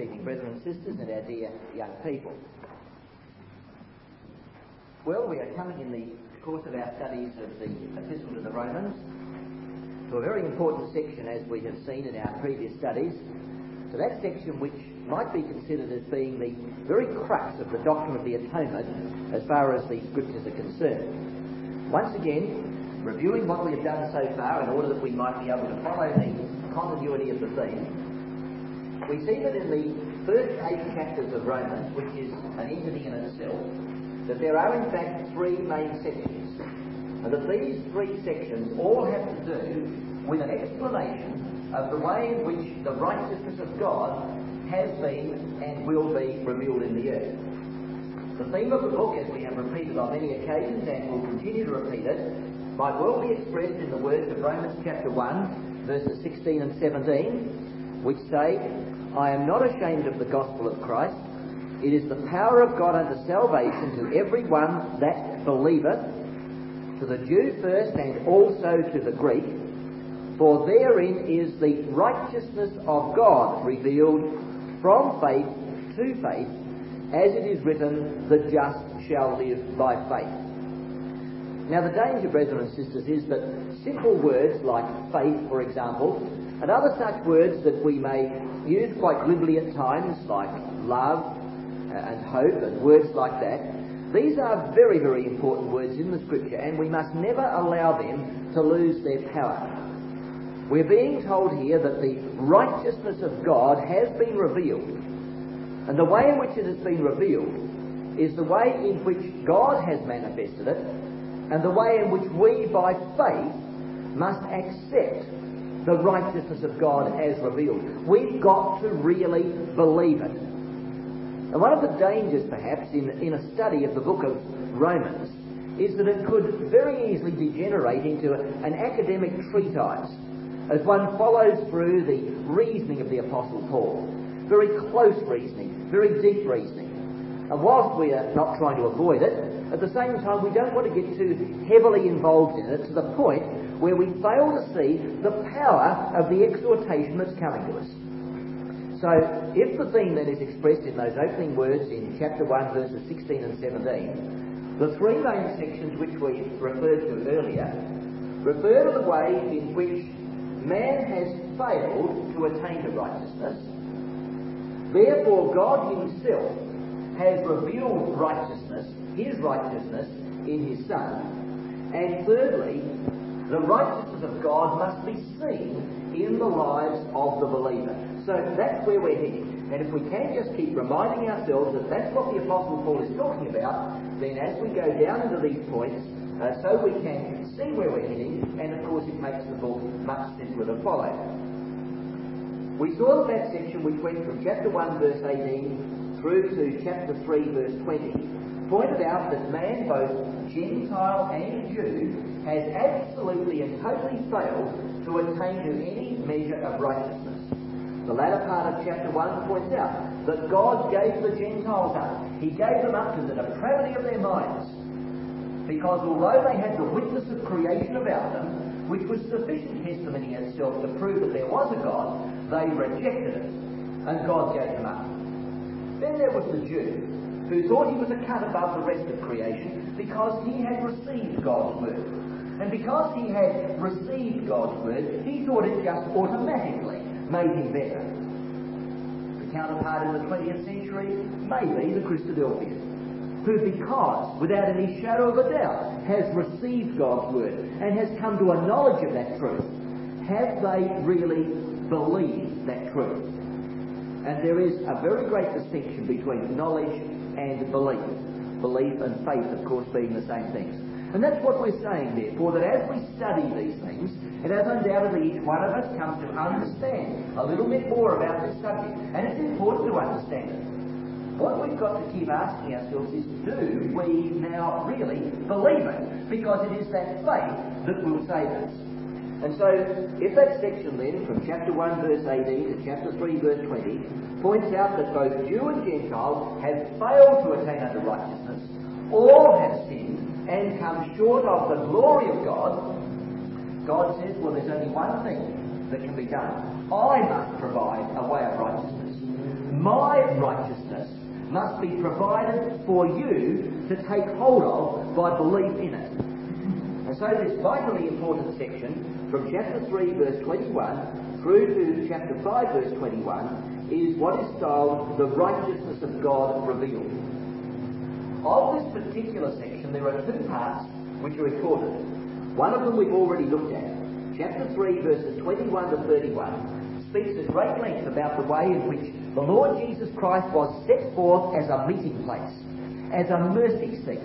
evening, brethren and sisters, and our dear young people. Well, we are coming in the course of our studies of the Epistle to the Romans to a very important section, as we have seen in our previous studies, to that section which might be considered as being the very crux of the doctrine of the atonement as far as the Scriptures are concerned. Once again, reviewing what we have done so far in order that we might be able to follow the continuity of the theme, we see that in the first 8 chapters of Romans, which is an entity in itself, that there are in fact 3 main sections, and that these 3 sections all have to do with an explanation of the way in which the righteousness of God has been and will be revealed in the earth. The theme of the book, as we have repeated on many occasions and will continue to repeat it, might well be expressed in the words of Romans chapter 1, verses 16 and 17, which say, "I am not ashamed of the gospel of Christ. It is the power of God unto salvation to every one that believeth, to the Jew first and also to the Greek. For therein is the righteousness of God revealed from faith to faith, as it is written, the just shall live by faith." Now the danger, brethren and sisters, is that simple words like faith, for example, and other such words that we may use quite glibly at times, like love and hope and words like that, these are very, very important words in the Scripture, and we must never allow them to lose their power. We're being told here that the righteousness of God has been revealed, and the way in which it has been revealed is the way in which God has manifested it, and the way in which we, by faith, must accept the righteousness of God as revealed. We've got to really believe it. And one of the dangers, perhaps, in a study of the book of Romans is that it could very easily degenerate into an academic treatise as one follows through the reasoning of the Apostle Paul. Very close reasoning, very deep reasoning. And whilst we are not trying to avoid it, at the same time we don't want to get too heavily involved in it to the point where we fail to see the power of the exhortation that's coming to us. So, if the theme then is expressed in those opening words in chapter 1, verses 16 and 17, the 3 main sections which we referred to earlier refer to the way in which man has failed to attain to righteousness. Therefore, God himself has revealed righteousness, his righteousness, in his Son. And thirdly, the righteousness of God must be seen in the lives of the believer. So that's where we're heading. And if we can just keep reminding ourselves that that's what the Apostle Paul is talking about, then as we go down into these points, so we can see where we're heading, and of course it makes the book much simpler to follow. We saw that section which went from chapter 1 verse 18 through to chapter 3 verse 20 pointed out that man, both Gentile and Jew, has absolutely and totally failed to attain to any measure of righteousness. The latter part of chapter 1 points out that God gave the Gentiles up. He gave them up to the depravity of their minds, because although they had the witness of creation about them, which was sufficient testimony in itself to prove that there was a God, they rejected it, and God gave them up. Then there was the Jew, who thought he was a cut above the rest of creation because he had received God's word. And because he had received God's word, he thought it just automatically made him better. The counterpart in the 20th century may be the Christadelphians, who, because, without any shadow of a doubt, has received God's word and has come to a knowledge of that truth, have they really believed that truth? And there is a very great distinction between knowledge and belief. Belief and faith, of course, being the same things. And that's what we're saying, therefore, that as we study these things, and as undoubtedly each one of us comes to understand a little bit more about this subject, and it's important to understand it, what we've got to keep asking ourselves is, do we now really believe it? Because it is that faith that will save us. And so, if that section then, from chapter 1 verse 18 to chapter 3 verse 20, points out that both Jew and Gentile have failed to attain unto righteousness, all have sinned and come short of the glory of God, God says, well, there's only one thing that can be done. I must provide a way of righteousness. my righteousness must be provided for you to take hold of by belief in it. And so this vitally important section from chapter 3 verse 21 through to chapter 5 verse 21 is what is styled the righteousness of God revealed. Of this particular section there are two parts which are recorded. One of them we've already looked at. Chapter 3 verses 21 to 31 speaks at great length about the way in which the Lord Jesus Christ was set forth as a meeting place, as a mercy seat.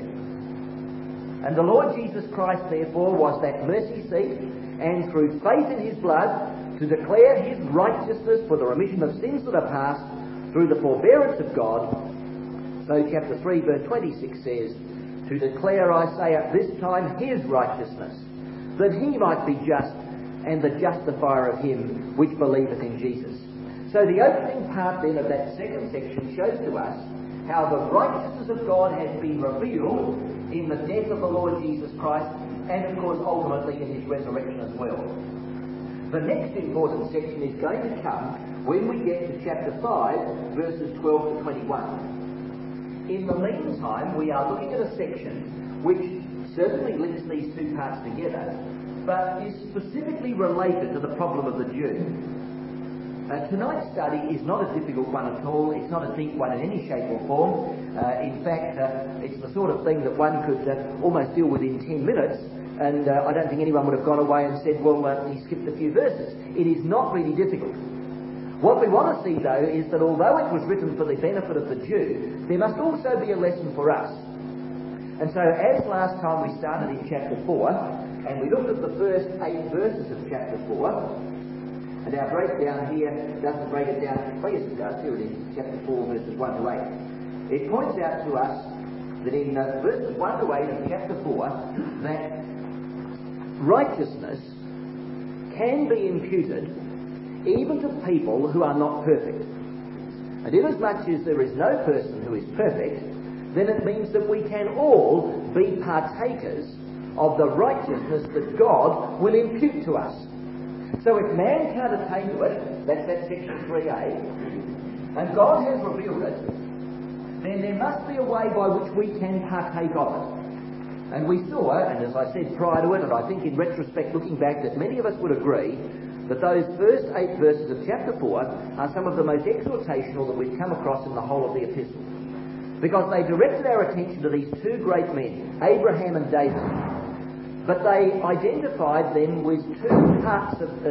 And the Lord Jesus Christ therefore was that mercy seat, and through faith in his blood to declare his righteousness for the remission of sins that are past through the forbearance of God. So chapter 3 verse 26 says, to declare, I say, at this time his righteousness, that he might be just and the justifier of him which believeth in Jesus. So the opening part then of that second section shows to us how the righteousness of God has been revealed in the death of the Lord Jesus Christ, and of course ultimately in his resurrection as well. The next important section is going to come when we get to chapter 5 verses 12 to 21. In the meantime, we are looking at a section which certainly links these two parts together, but is specifically related to the problem of the Jew. Tonight's study is not a difficult one at all. It's not a deep one in any shape or form. In fact, it's the sort of thing that one could almost deal with in 10 minutes, and I don't think anyone would have gone away and said, well, he skipped a few verses. It is not really difficult. What we want to see, though, is that although it was written for the benefit of the Jew, there must also be a lesson for us. And so, as last time we started in chapter 4, and we looked at the first 8 verses of chapter 4, and our breakdown here doesn't break it down. Oh yes, it does. Here it is, chapter 4, verses 1 to 8. It points out to us that in verses 1 to 8 of chapter 4, that righteousness can be imputed even to people who are not perfect. And inasmuch as there is no person who is perfect, then it means that we can all be partakers of the righteousness that God will impute to us. So if man can't attain to it, that's that section 3a, and God has revealed it, then there must be a way by which we can partake of it. And we saw, and as I said prior to it, and I think in retrospect looking back, that many of us would agree that those first 8 verses of chapter 4 are some of the most exhortational that we've come across in the whole of the epistle. Because they directed our attention to these two great men, Abraham and David. But they identified them with two parts of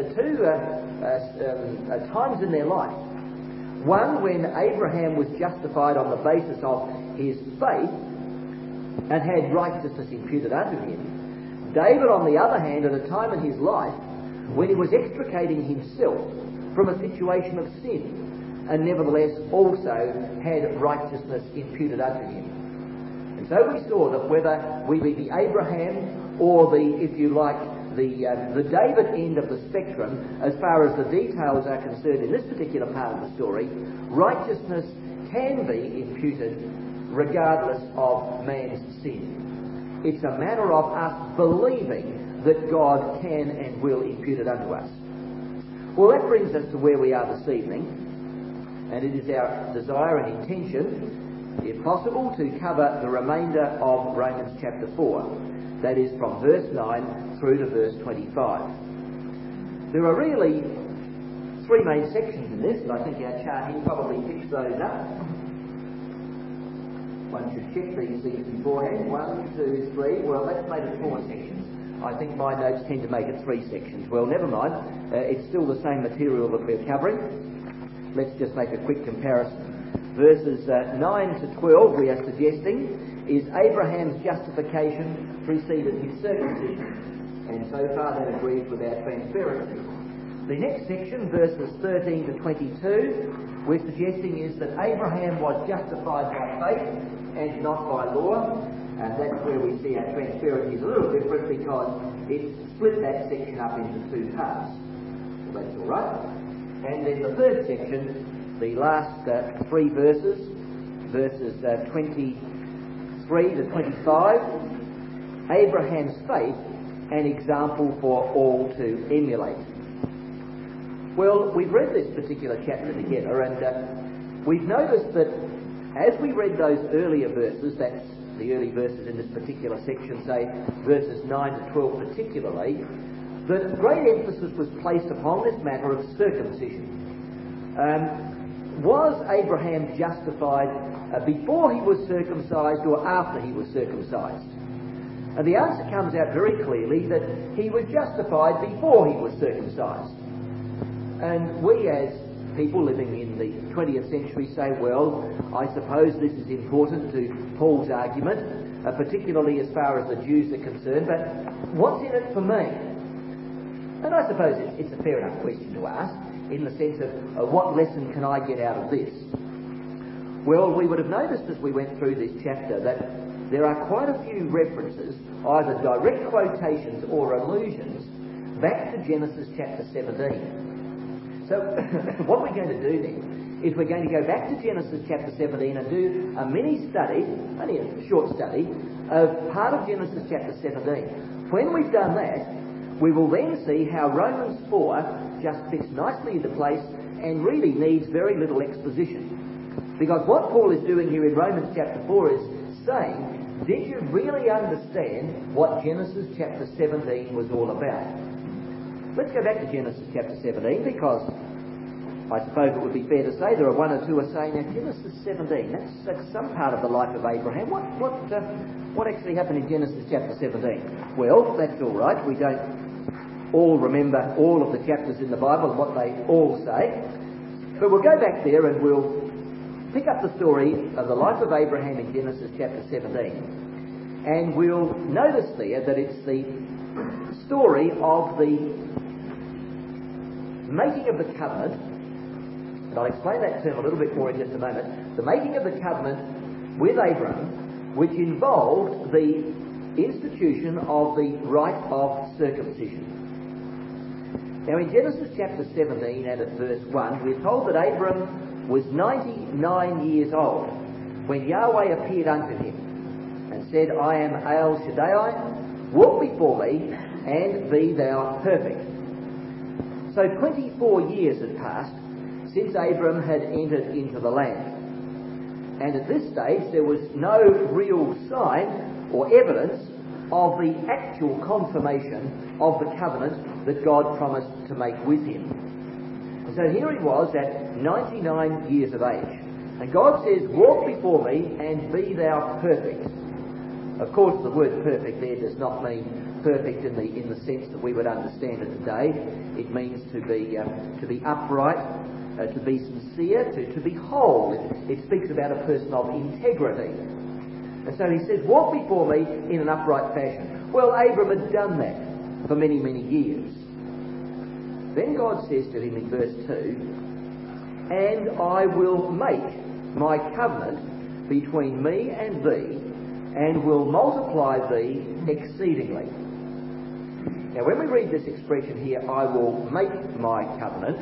times in their life. One, when Abraham was justified on the basis of his faith and had righteousness imputed unto him. David, on the other hand, at a time in his life when he was extricating himself from a situation of sin, and nevertheless also had righteousness imputed unto him. And so we saw that whether we be the Abraham or the, if you like, the David end of the spectrum, as far as the details are concerned in this particular part of the story, righteousness can be imputed regardless of man's sin. It's a matter of us believing that God can and will impute it unto us. Well, that brings us to where we are this evening, and it is our desire and intention, if possible, to cover the remainder of Romans chapter 4. That is from verse 9 through to verse 25. There are really 3 main sections in this, and I think our chart here probably picks those up. One should check these things beforehand. 1, 2, 3. Well, that's made it 4 sections. I think my notes tend to make it 3 sections. Well, never mind. It's still the same material that we're covering. Let's just make a quick comparison. Verses 9 to 12, we are suggesting, is Abraham's justification preceded his circumcision. And so far that agrees with our transparency. The next section, verses 13 to 22, we're suggesting is that Abraham was justified by faith and not by law. And that's where we see our transparency is a little different, because it's split that section up into 2 parts. Well, that's all right. And then the third section, the last 3 verses, verses 23 to 25, Abraham's faith, an example for all to emulate. Well, we've read this particular chapter together, and we've noticed that as we read those earlier verses, that's the early verses in this particular section, say verses 9 to 12 particularly, that great emphasis was placed upon this matter of circumcision. Was Abraham justified before he was circumcised or after he was circumcised? And the answer comes out very clearly that he was justified before he was circumcised. And we as people living in the 20th century say, well, I suppose this is important to Paul's argument, particularly as far as the Jews are concerned, but what's in it for me? And I suppose it's a fair enough question to ask, in the sense of what lesson can I get out of this? Well, we would have noticed as we went through this chapter that there are quite a few references, either direct quotations or allusions, back to Genesis chapter 17. So what we're going to do then is we're going to go back to Genesis chapter 17 and do a mini study, only a short study, of part of Genesis chapter 17. When we've done that, we will then see how Romans 4 just fits nicely into place and really needs very little exposition. Because what Paul is doing here in Romans chapter 4 is saying, did you really understand what Genesis chapter 17 was all about? Let's go back to Genesis chapter 17, because I suppose it would be fair to say there are one or two are saying, now Genesis 17, that's some part of the life of Abraham. What actually happened in Genesis chapter 17? Well, that's all right. We don't all remember all of the chapters in the Bible and what they all say. But we'll go back there and we'll pick up the story of the life of Abraham in Genesis chapter 17. And we'll notice there that it's the story of the making of the covenant. And I'll explain that term a little bit more in just a moment. The making of the covenant with Abraham, which involved the institution of the rite of circumcision. Now in Genesis chapter 17 and at verse 1, we're told that Abram was 99 years old when Yahweh appeared unto him and said, I am El Shaddai, walk before me and be thou perfect. So 24 years had passed since Abram had entered into the land. And at this stage there was no real sign or evidence of the actual confirmation of the covenant that God promised to make with him. And so here he was at 99 years of age. And God says, walk before me and be thou perfect. Of course, the word perfect there does not mean perfect in the sense that we would understand it today. It means to be upright, to be sincere, to be whole. It speaks about a person of integrity. And so he says, walk before me in an upright fashion. Well, Abram had done that for many, many years. Then God says to him in verse 2, and I will make my covenant between me and thee, and will multiply thee exceedingly. Now when we read this expression here, I will make my covenant,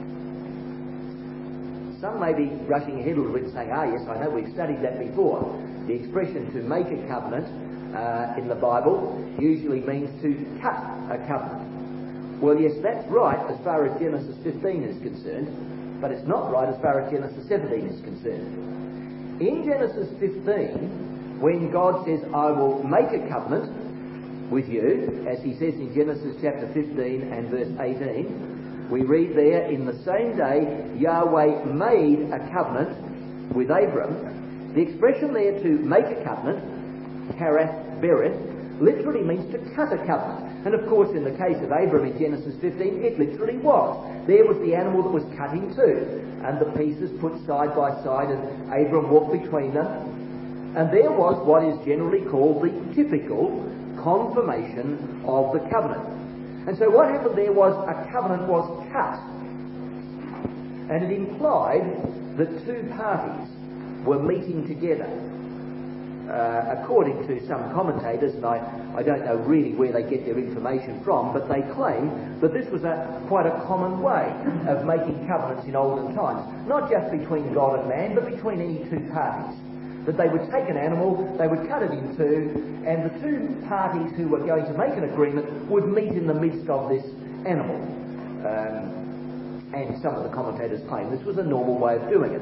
some may be rushing ahead a little bit saying, yes, I know we've studied that before. The expression to make a covenant in the Bible usually means to cut a covenant. Well, yes, that's right as far as Genesis 15 is concerned, but it's not right as far as Genesis 17 is concerned. In Genesis 15, when God says, I will make a covenant with you, as he says in Genesis chapter 15 and verse 18, we read there, in the same day Yahweh made a covenant with Abram. The expression there to make a covenant, karath berith, literally means to cut a covenant. And of course, in the case of Abram in Genesis 15, it literally was. There was the animal that was cut in two, and the pieces put side by side, and Abram walked between them. And there was what is generally called the typical confirmation of the covenant. And so what happened there was a covenant was cut. And it implied that two parties were meeting together. According to some commentators, and I don't know really where they get their information from, but they claim that this was quite a common way of making covenants in olden times. Not just between God and man, but between any two parties. That they would take an animal, they would cut it in two, and the two parties who were going to make an agreement would meet in the midst of this animal. And some of the commentators claim this was a normal way of doing it.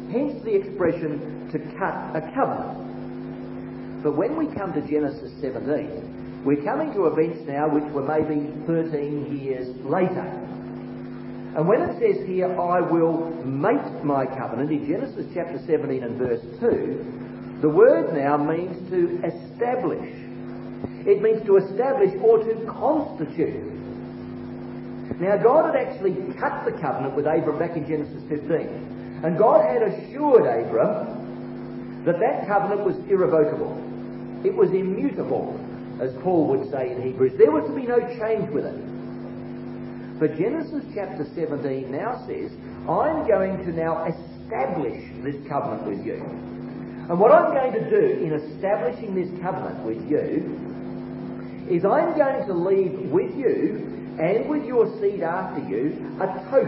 Hence the expression to cut a covenant. But when we come to Genesis 17, we're coming to events now which were maybe 13 years later. And when it says here, I will make my covenant, in Genesis chapter 17 and verse 2, the word now means to establish. It means to establish or to constitute. Now, God had actually cut the covenant with Abram back in Genesis 15. And God had assured Abram that that covenant was irrevocable. It was immutable, as Paul would say in Hebrews. There was to be no change with it. But Genesis chapter 17 now says, I'm going to now establish this covenant with you. And what I'm going to do in establishing this covenant with you is I'm going to leave with you and with your seed after you a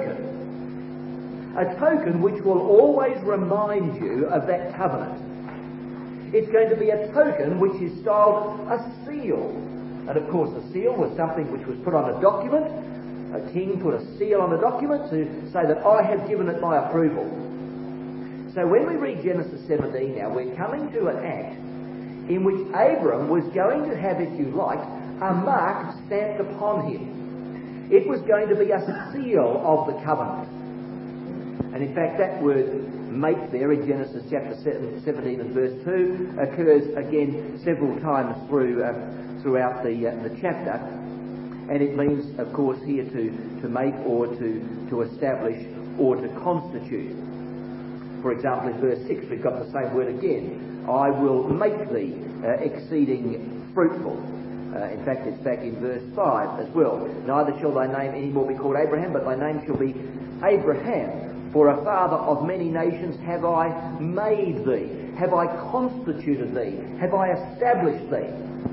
token which will always remind you of that covenant. It's going to be a token which is styled a seal. And of course a seal was something which was put on a document. A king put a seal on a document to say that I have given it my approval. So when we read Genesis 17 now, we're coming to an act in which Abram was going to have, if you like, a mark stamped upon him. It was going to be a seal of the covenant. And in fact, that word make there in Genesis chapter 17 and verse 2 occurs again several times throughout the chapter. And it means, of course, here to make or to establish or to constitute. For example, in verse 6 we've got the same word again. I will make thee exceeding fruitful. In fact, it's back in verse 5 as well. Neither shall thy name any more be called Abraham, but thy name shall be Abraham. For a father of many nations have I made thee. Have I constituted thee. Have I established thee.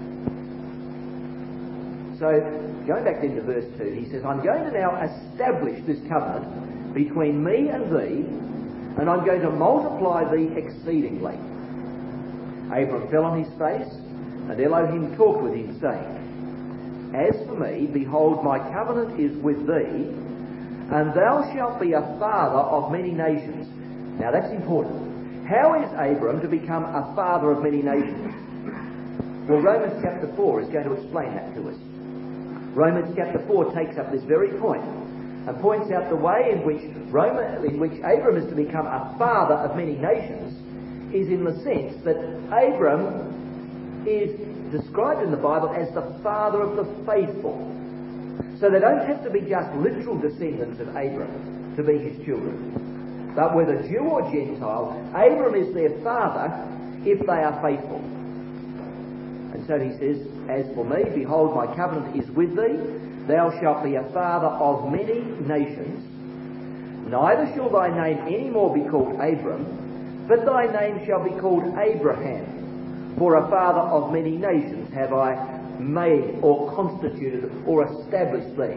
So, going back into verse 2, he says, I'm going to now establish this covenant between me and thee, and I'm going to multiply thee exceedingly. Abram fell on his face, and Elohim talked with him, saying, As for me, behold, my covenant is with thee, and thou shalt be a father of many nations. Now that's important. How is Abram to become a father of many nations? Well, Romans chapter 4 is going to explain that to us. Romans chapter 4 takes up this very point and points out the way in which Abram is to become a father of many nations is in the sense that Abram is described in the Bible as the father of the faithful. So they don't have to be just literal descendants of Abram to be his children. But whether Jew or Gentile, Abram is their father if they are faithful. And so he says, As for me, behold, my covenant is with thee. Thou shalt be a father of many nations. Neither shall thy name any more be called Abram, but thy name shall be called Abraham. For a father of many nations have I made or constituted or established thee.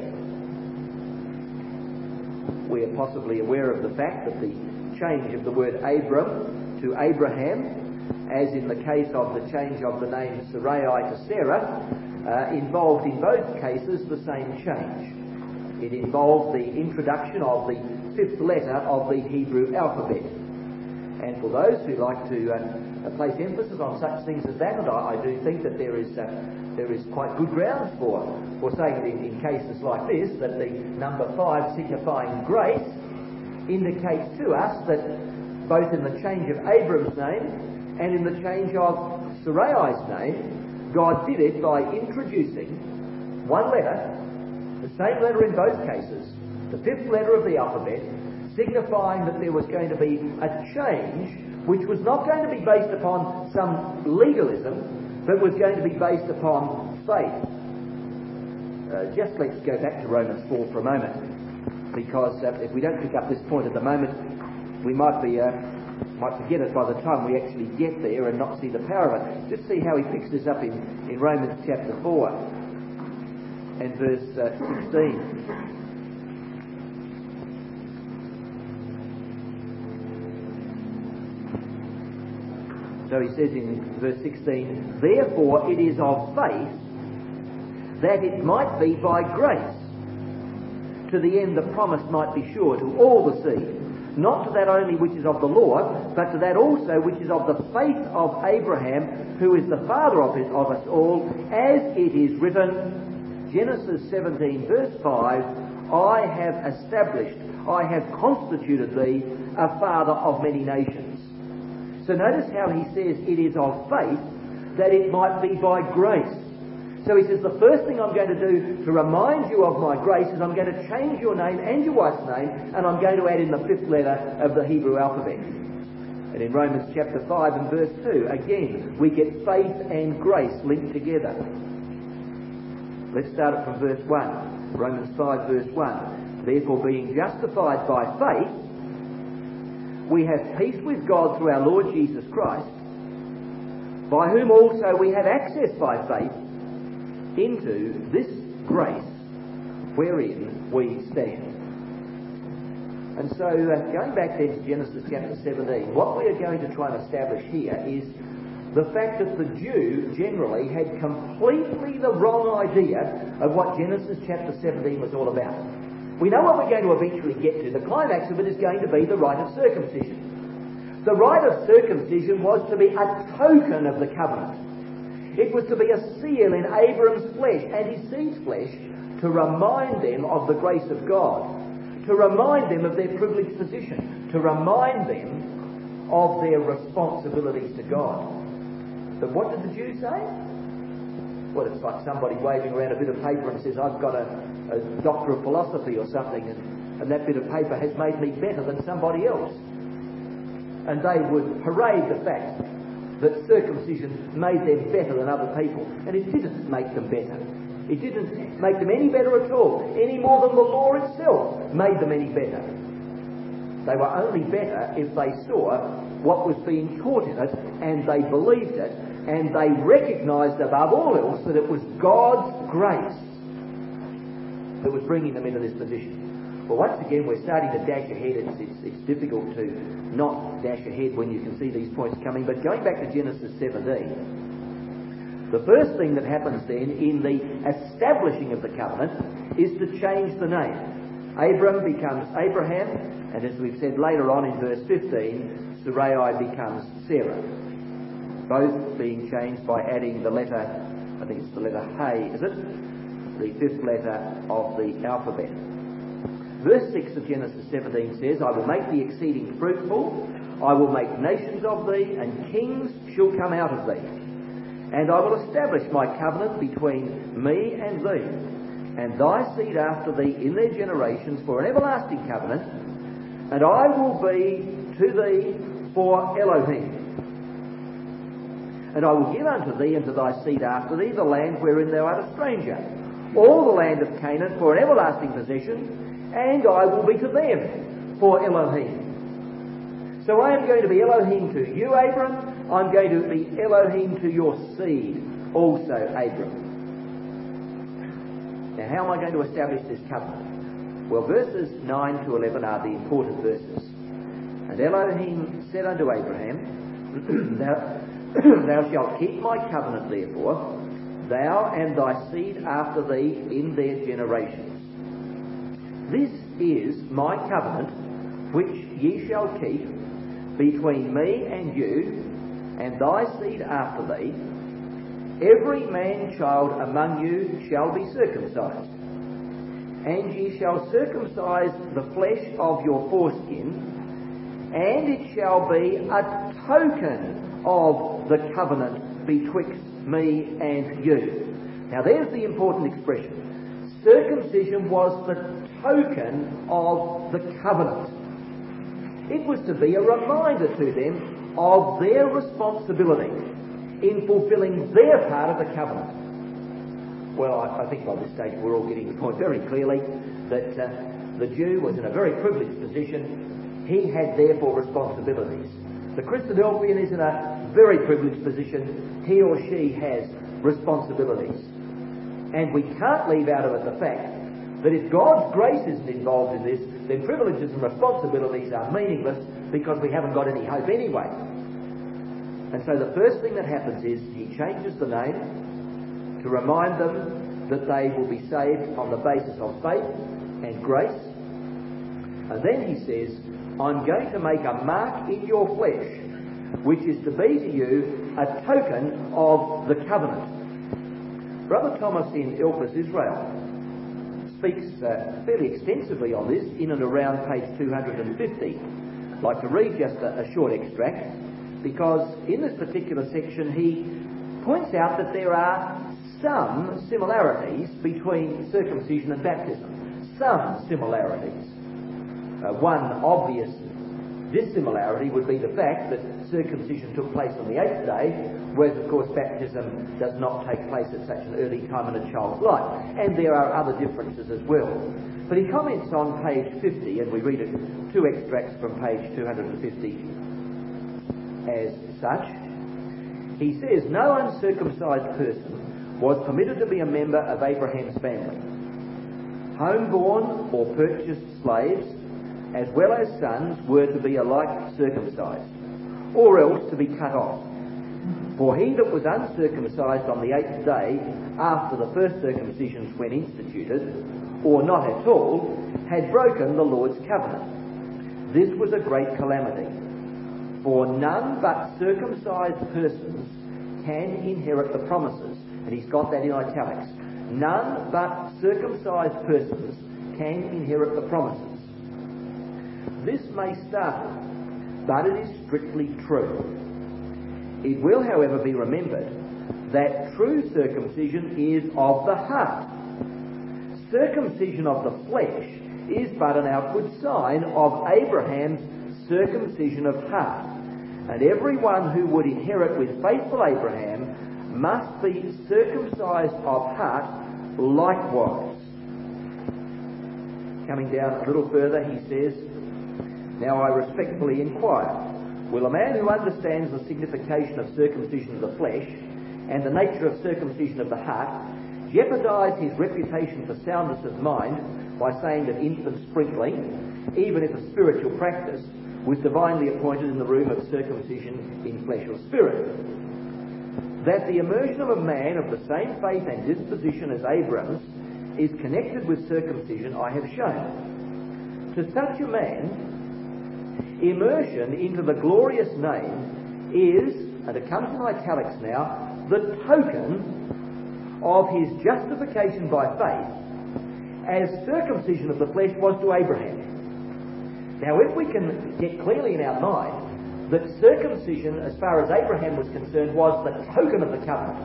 We are possibly aware of the fact that the change of the word Abram to Abraham, as in the case of the change of the name Sarai to Sarah, involved in both cases the same change. It involved the introduction of the fifth letter of the Hebrew alphabet. And for those who like to place emphasis on such things as that, and I do think that there is quite good grounds for saying that in cases like this, that the number 5 signifying grace indicates to us that both in the change of Abram's name and in the change of Sarai's name, God did it by introducing one letter, the same letter in both cases, the fifth letter of the alphabet, signifying that there was going to be a change which was not going to be based upon some legalism, but was going to be based upon faith. Just let's go back to Romans 4 for a moment, because if we don't pick up this point at the moment, we might forget it by the time we actually get there and not see the power of it. Just see how he picks this up in Romans chapter 4 and verse 16. So he says in verse 16, Therefore it is of faith that it might be by grace, to the end the promise might be sure to all the seed, not to that only which is of the law, but to that also which is of the faith of Abraham, who is the father of us all, as it is written, Genesis 17 verse 5, I have established, I have constituted thee a father of many nations. So notice how he says it is of faith, that it might be by grace. So he says, the first thing I'm going to do to remind you of my grace is I'm going to change your name and your wife's name, and I'm going to add in the 5th letter of the Hebrew alphabet. And in Romans chapter 5 and verse 2, again, we get faith and grace linked together. Let's start it from verse 1. Romans 5 verse 1. Therefore, being justified by faith, we have peace with God through our Lord Jesus Christ, by whom also we have access by faith into this grace wherein we stand. And so, going back then to Genesis chapter 17, what we are going to try and establish here is the fact that the Jew generally had completely the wrong idea of what Genesis chapter 17 was all about. We know what we're going to eventually get to. The climax of it is going to be the rite of circumcision. The rite of circumcision was to be a token of the covenant. It was to be a seal in Abram's flesh and his seed's flesh to remind them of the grace of God, to remind them of their privileged position, to remind them of their responsibilities to God. But what did the Jews say? Well, it's like somebody waving around a bit of paper and says, I've got a doctor of philosophy or something, and that bit of paper has made me better than somebody else. And they would parade the fact that circumcision made them better than other people. And it didn't make them better. It didn't make them any better at all, any more than the law itself made them any better. They were only better if they saw what was being taught in it, and they believed it, and they recognised above all else that it was God's grace that was bringing them into this position. Well, once again, we're starting to dash ahead. It's difficult to not dash ahead when you can see these points coming. But going back to Genesis 17, the first thing that happens then in the establishing of the covenant is to change the name. Abram becomes Abraham, and as we've said later on in verse 15, Sarai becomes Sarah. Both being changed by adding the letter, I think it's the letter Hey, is it? The 5th letter of the alphabet. Verse 6 of Genesis 17 says, I will make thee exceeding fruitful, I will make nations of thee, and kings shall come out of thee. And I will establish my covenant between me and thee, and thy seed after thee in their generations for an everlasting covenant, and I will be to thee for Elohim. And I will give unto thee and to thy seed after thee the land wherein thou art a stranger, all the land of Canaan for an everlasting possession, and I will be to them for Elohim. So I am going to be Elohim to you, Abram. I'm going to be Elohim to your seed also, Abram. Now, how am I going to establish this covenant? Well, verses 9 to 11 are the important verses. And Elohim said unto Abraham, Thou shalt keep my covenant, therefore, thou and thy seed after thee in their generations. This is my covenant which ye shall keep between me and you and thy seed after thee. Every man-child among you shall be circumcised, and ye shall circumcise the flesh of your foreskin, and it shall be a token of the covenant betwixt me and you. Now there's the important expression. Circumcision was the token of the covenant. It was to be a reminder to them of their responsibility in fulfilling their part of the covenant. Well, I think by this stage we're all getting the point very clearly that the Jew was in a very privileged position. He had therefore responsibilities. The Christadelphian is in a very privileged position. He or she has responsibilities. And we can't leave out of it the fact that if God's grace isn't involved in this, then privileges and responsibilities are meaningless because we haven't got any hope anyway. And so the first thing that happens is he changes the name to remind them that they will be saved on the basis of faith and grace. And then he says, I'm going to make a mark in your flesh, which is to be to you a token of the covenant. Brother Thomas in Ilfus, Israel, speaks fairly extensively on this in and around page 250. I'd like to read just a short extract, because in this particular section he points out that there are some similarities between circumcision and baptism. Some similarities. One obvious dissimilarity would be the fact that circumcision took place on the 8th day, whereas of course baptism does not take place at such an early time in a child's life. And there are other differences as well. But he comments on page 50, and we read it, two extracts from page 250 as such. He says, no uncircumcised person was permitted to be a member of Abraham's family. Homeborn or purchased slaves, as well as sons, were to be alike circumcised, or else to be cut off. For he that was uncircumcised on the 8th day, after the first circumcisions when instituted, or not at all, had broken the Lord's covenant. This was a great calamity. For none but circumcised persons can inherit the promises. And he's got that in italics. None but circumcised persons can inherit the promises. This may startle, but it is strictly true. It will, however, be remembered that true circumcision is of the heart. Circumcision of the flesh is but an outward sign of Abraham's circumcision of heart. And everyone who would inherit with faithful Abraham must be circumcised of heart likewise. Coming down a little further, he says, now I respectfully inquire, will a man who understands the signification of circumcision of the flesh and the nature of circumcision of the heart jeopardise his reputation for soundness of mind by saying that infant sprinkling, even if a spiritual practice, was divinely appointed in the room of circumcision in flesh or spirit? That the immersion of a man of the same faith and disposition as Abram's is connected with circumcision I have shown. To such a man, immersion into the glorious name is, and it comes in italics now, the token of his justification by faith, as circumcision of the flesh was to Abraham. Now, if we can get clearly in our mind that circumcision, as far as Abraham was concerned, was the token of the covenant,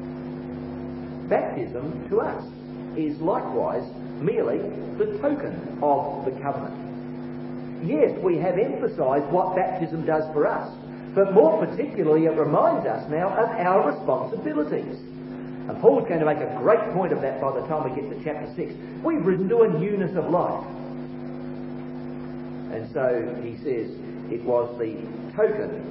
baptism to us is likewise merely the token of the covenant. Yes, we have emphasised what baptism does for us, but more particularly it reminds us now of our responsibilities. And Paul's going to make a great point of that by the time we get to chapter 6. We've risen to a newness of life. And so he says it was the token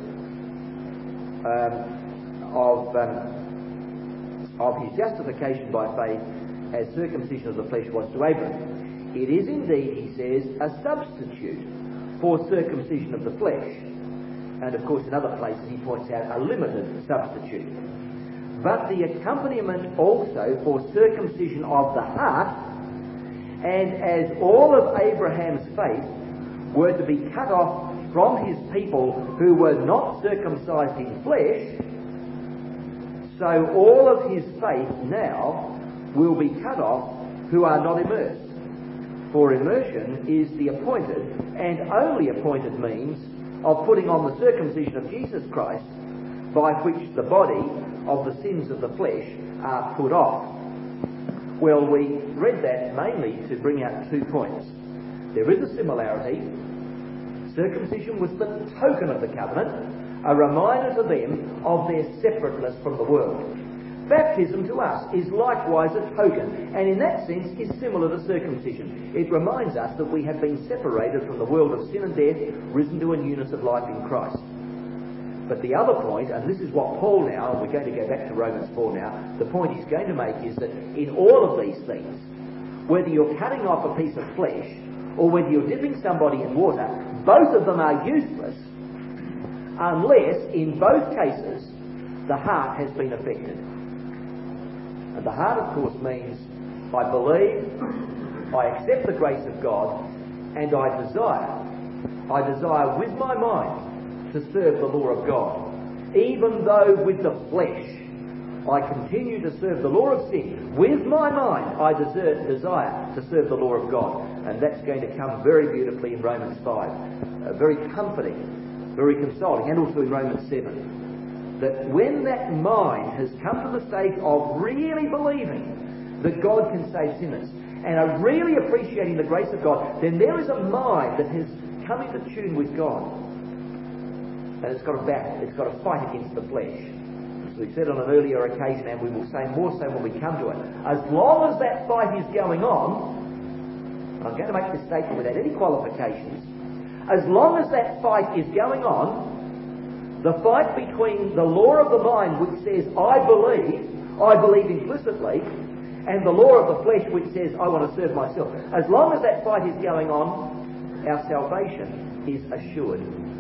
of his justification by faith as circumcision of the flesh was to Abraham. It is indeed, he says, a substitute for circumcision of the flesh. And of course in other places he points out a limited substitute. But the accompaniment also for circumcision of the heart, and as all of Abraham's faith were to be cut off from his people who were not circumcised in flesh, so all of his faith now will be cut off who are not immersed. For immersion is the appointed and only appointed means of putting on the circumcision of Jesus Christ, by which the body of the sins of the flesh are put off. Well, we read that mainly to bring out 2 points. There is a similarity. Circumcision was the token of the covenant, a reminder to them of their separateness from the world. Baptism to us is likewise a token, and in that sense is similar to circumcision. It reminds us that we have been separated from the world of sin and death, risen to a newness of life in Christ. But the other point, and this is what Paul now, and we're going to go back to Romans 4 now, the point he's going to make is that in all of these things, whether you're cutting off a piece of flesh or whether you're dipping somebody in water, both of them are useless unless, in both cases, the heart has been affected. And the heart, of course, means I believe, I accept the grace of God, and I desire I desire with my mind to serve the law of God, even though with the flesh I continue to serve the law of sin. With my mind I desire to serve the law of God. And that's going to come very beautifully in Romans 5. Very comforting, very consoling, and also in Romans 7. That when that mind has come to the stage of really believing that God can save sinners, and are really appreciating the grace of God, then there is a mind that has come into tune with God. And it's got a battle, it's got a fight against the flesh. As we said on an earlier occasion, and we will say more so when we come to it, as long as that fight is going on, and I'm going to make this statement without any qualifications, as long as that fight is going on, the fight between the law of the mind which says, I believe implicitly, and the law of the flesh which says, I want to serve myself. As long as that fight is going on, our salvation is assured.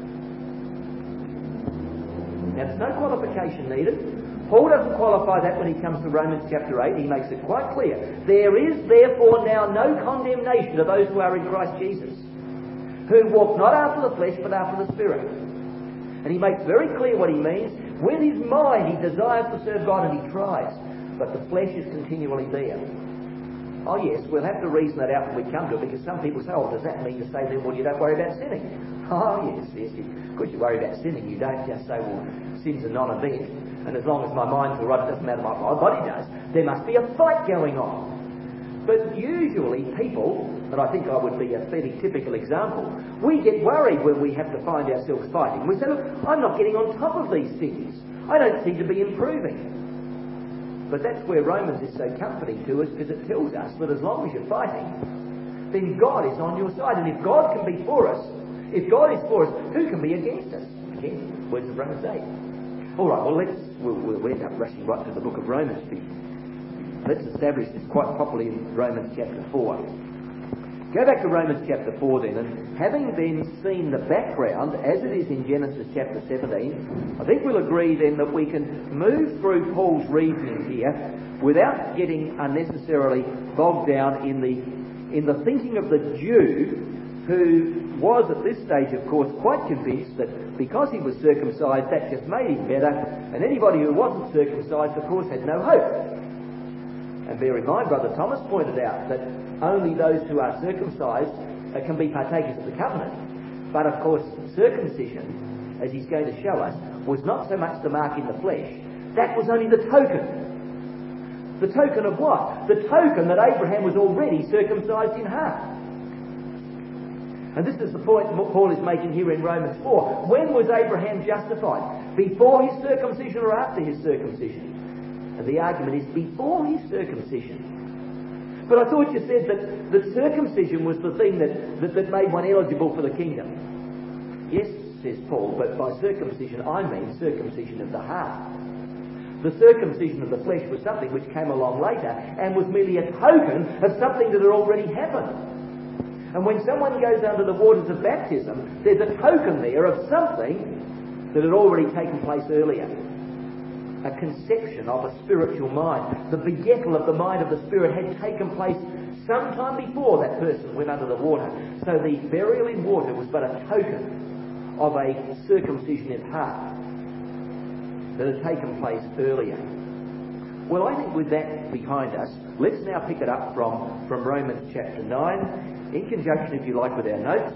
Now, there's no qualification needed. Paul doesn't qualify that when he comes to Romans chapter 8. He makes it quite clear. There is therefore now no condemnation to those who are in Christ Jesus, who walk not after the flesh but after the Spirit. And he makes very clear what he means. With his mind he desires to serve God and he tries, but the flesh is continually there. Oh yes, we'll have to reason that out when we come to it, because some people say, oh, does that mean to say then, well, you don't worry about sinning? Oh yes. Of course you worry about sinning. You don't just say, well, sin's a non-event, and as long as my mind's all right, it doesn't matter what my body does. There must be a fight going on. But usually people, and I think I would be a fairly typical example, we get worried when we have to find ourselves fighting. We say, look, I'm not getting on top of these things. I don't seem to be improving. But that's where Romans is so comforting to us, because it tells us that as long as you're fighting, then God is on your side. And if God can be for us, if God is for us, who can be against us? Again, words of Romans 8. All right, well, we'll end up rushing right to the book of Romans. Let's establish this quite properly in Romans chapter 4. Go back to Romans chapter 4 then, and having then seen the background as it is in Genesis chapter 17, I think we'll agree then that we can move through Paul's reasoning here without getting unnecessarily bogged down in the thinking of the Jew, who was at this stage, of course, quite convinced that because he was circumcised, that just made him better, and anybody who wasn't circumcised, of course, had no hope. And bear in mind, Brother Thomas pointed out that only those who are circumcised can be partakers of the covenant. But of course, circumcision, as he's going to show us, was not so much the mark in the flesh. That was only the token. The token of what? The token that Abraham was already circumcised in heart. And this is the point Paul is making here in Romans 4. When was Abraham justified? Before his circumcision or after his circumcision? And the argument is before his circumcision. But I thought you said that circumcision was the thing that made one eligible for the kingdom. Yes, says Paul, but by circumcision I mean circumcision of the heart. The circumcision of the flesh was something which came along later and was merely a token of something that had already happened. And when someone goes under the waters of baptism, there's a token there of something that had already taken place earlier. A conception of a spiritual mind. The begettal of the mind of the Spirit had taken place sometime before that person went under the water. So the burial in water was but a token of a circumcision in heart that had taken place earlier. Well, I think with that behind us, let's now pick it up from Romans chapter 9, in conjunction, if you like, with our notes.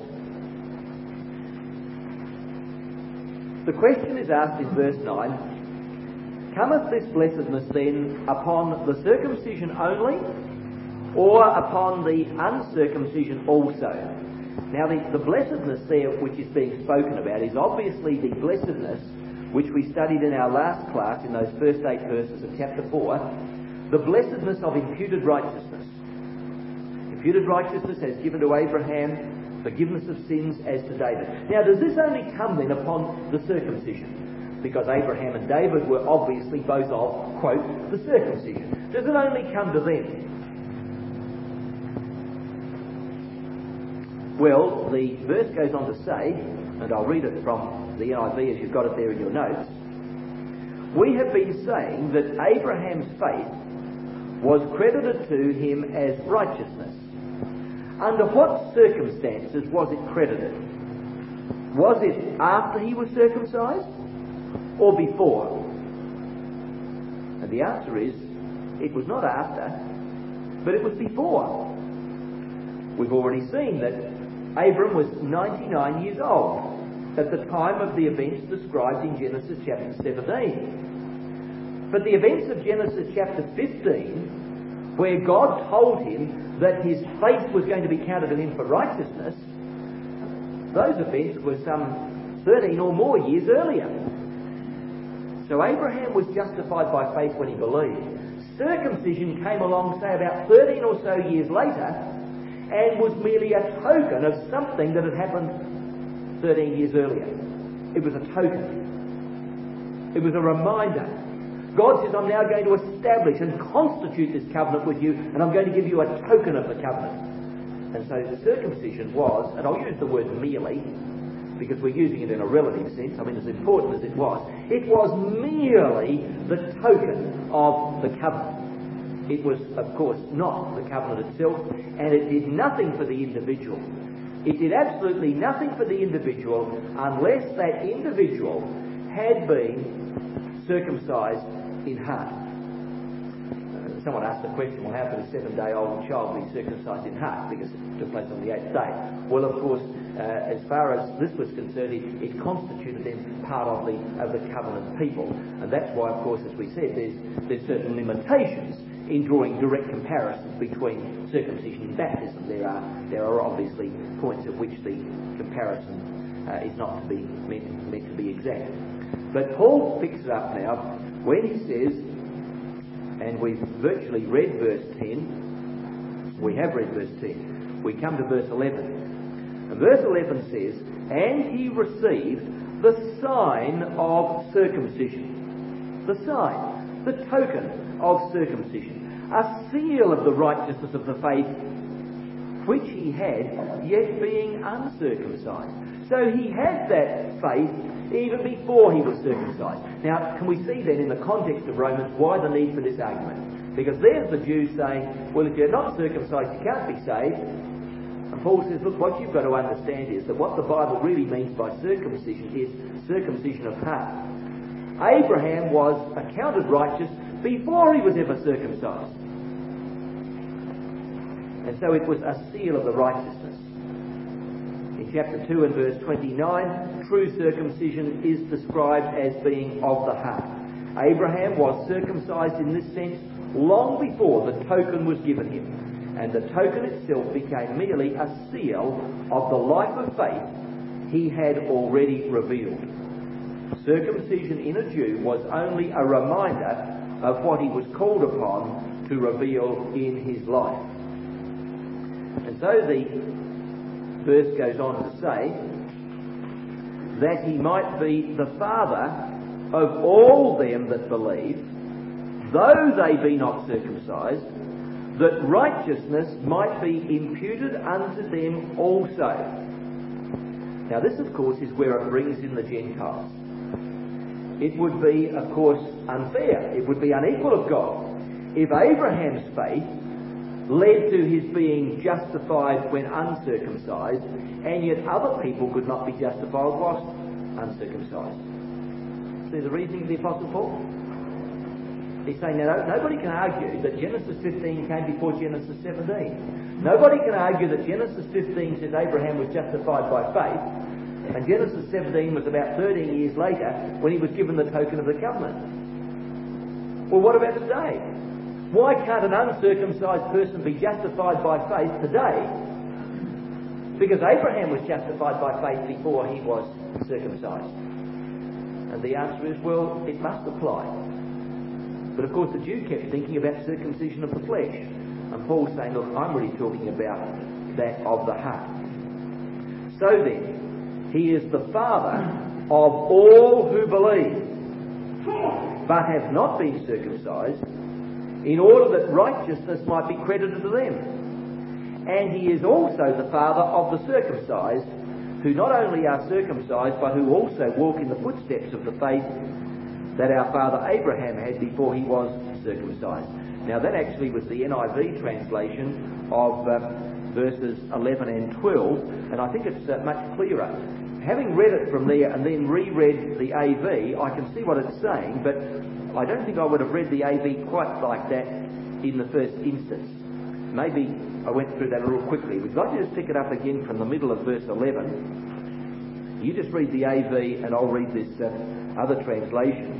The question is asked in verse 9, cometh this blessedness then upon the circumcision only, or upon the uncircumcision also? Now the blessedness there which is being spoken about is obviously the blessedness which we studied in our last class in those first 8 verses of chapter 4, the blessedness of imputed righteousness. Imputed righteousness as given to Abraham, forgiveness of sins as to David. Now does this only come then upon the circumcision? Because Abraham and David were obviously both of, quote, the circumcision. Does it only come to them? Well, the verse goes on to say, and I'll read it from the NIV as you've got it there in your notes. We have been saying that Abraham's faith was credited to him as righteousness. Under what circumstances was it credited? Was it after he was circumcised or before? And the answer is, it was not after, but it was before. We've already seen that Abram was 99 years old at the time of the events described in Genesis chapter 17. But the events of Genesis chapter 15, where God told him that his faith was going to be counted to him for righteousness, those events were some 13 or more years earlier. So Abraham was justified by faith when he believed. Circumcision came along, say, about 13 or so years later, and was merely a token of something that had happened 13 years earlier. It was a token. It was a reminder. God says, I'm now going to establish and constitute this covenant with you, and I'm going to give you a token of the covenant. And so the circumcision was, and I'll use the word merely, because we're using it in a relative sense, I mean as important as it was merely the token of the covenant. It was, of course, not the covenant itself, and it did nothing for the individual. It did absolutely nothing for the individual unless that individual had been circumcised in heart. Someone asked the question, well, how could a 7-day-old child be circumcised in heart? Because it took place on the 8th day. Well, of course, as far as this was concerned, it constituted them part of the covenant people. And that's why, of course, as we said, there's certain limitations in drawing direct comparisons between circumcision and baptism. There are obviously points at which the comparison is not to be meant to be exact. But Paul picks it up now when he says, and we've virtually read verse 10, we have read verse 10, we come to verse 11. And verse 11 says, and he received the sign of circumcision. The sign, the token of circumcision, a seal of the righteousness of the faith which he had, yet being uncircumcised. So he had that faith even before he was circumcised. Now, can we see then in the context of Romans why the need for this argument? Because there's the Jews saying, well, if you're not circumcised, you can't be saved. And Paul says, look, what you've got to understand is that what the Bible really means by circumcision is circumcision of heart. Abraham was accounted righteous before he was ever circumcised. And so it was a seal of the righteousness. In chapter 2 and verse 29, true circumcision is described as being of the heart. Abraham was circumcised in this sense long before the token was given him. And the token itself became merely a seal of the life of faith he had already revealed. Circumcision in a Jew was only a reminder of what he was called upon to reveal in his life. And so the verse goes on to say that he might be the father of all them that believe, though they be not circumcised, that righteousness might be imputed unto them also. Now this, of course, is where it brings in the Gentiles. It would be, of course, unfair. It would be unequal of God if Abraham's faith led to his being justified when uncircumcised, and yet other people could not be justified whilst uncircumcised. See the reasoning of the Apostle Paul? He's saying, now, nobody can argue that Genesis 15 came before Genesis 17. Nobody can argue that Genesis 15 says Abraham was justified by faith, and Genesis 17 was about 13 years later when he was given the token of the covenant. Well, what about today? Why can't an uncircumcised person be justified by faith today? Because Abraham was justified by faith before he was circumcised. And the answer is, well, it must apply. But of course the Jew kept thinking about circumcision of the flesh. And Paul's saying, look, I'm really talking about that of the heart. So then, he is the father of all who believe, but have not been circumcised, in order that righteousness might be credited to them. And he is also the father of the circumcised, who not only are circumcised, but who also walk in the footsteps of the faith that our father Abraham had before he was circumcised. Now that actually was the NIV translation of verses 11 and 12, and I think it's much clearer having read it from there and then reread the AV, I can see what it's saying, but I don't think I would have read the AV quite like that in the first instance. Maybe I went through that a little quickly. We'd like to just pick it up again from the middle of verse 11. You just read the AV and I'll read this other translation.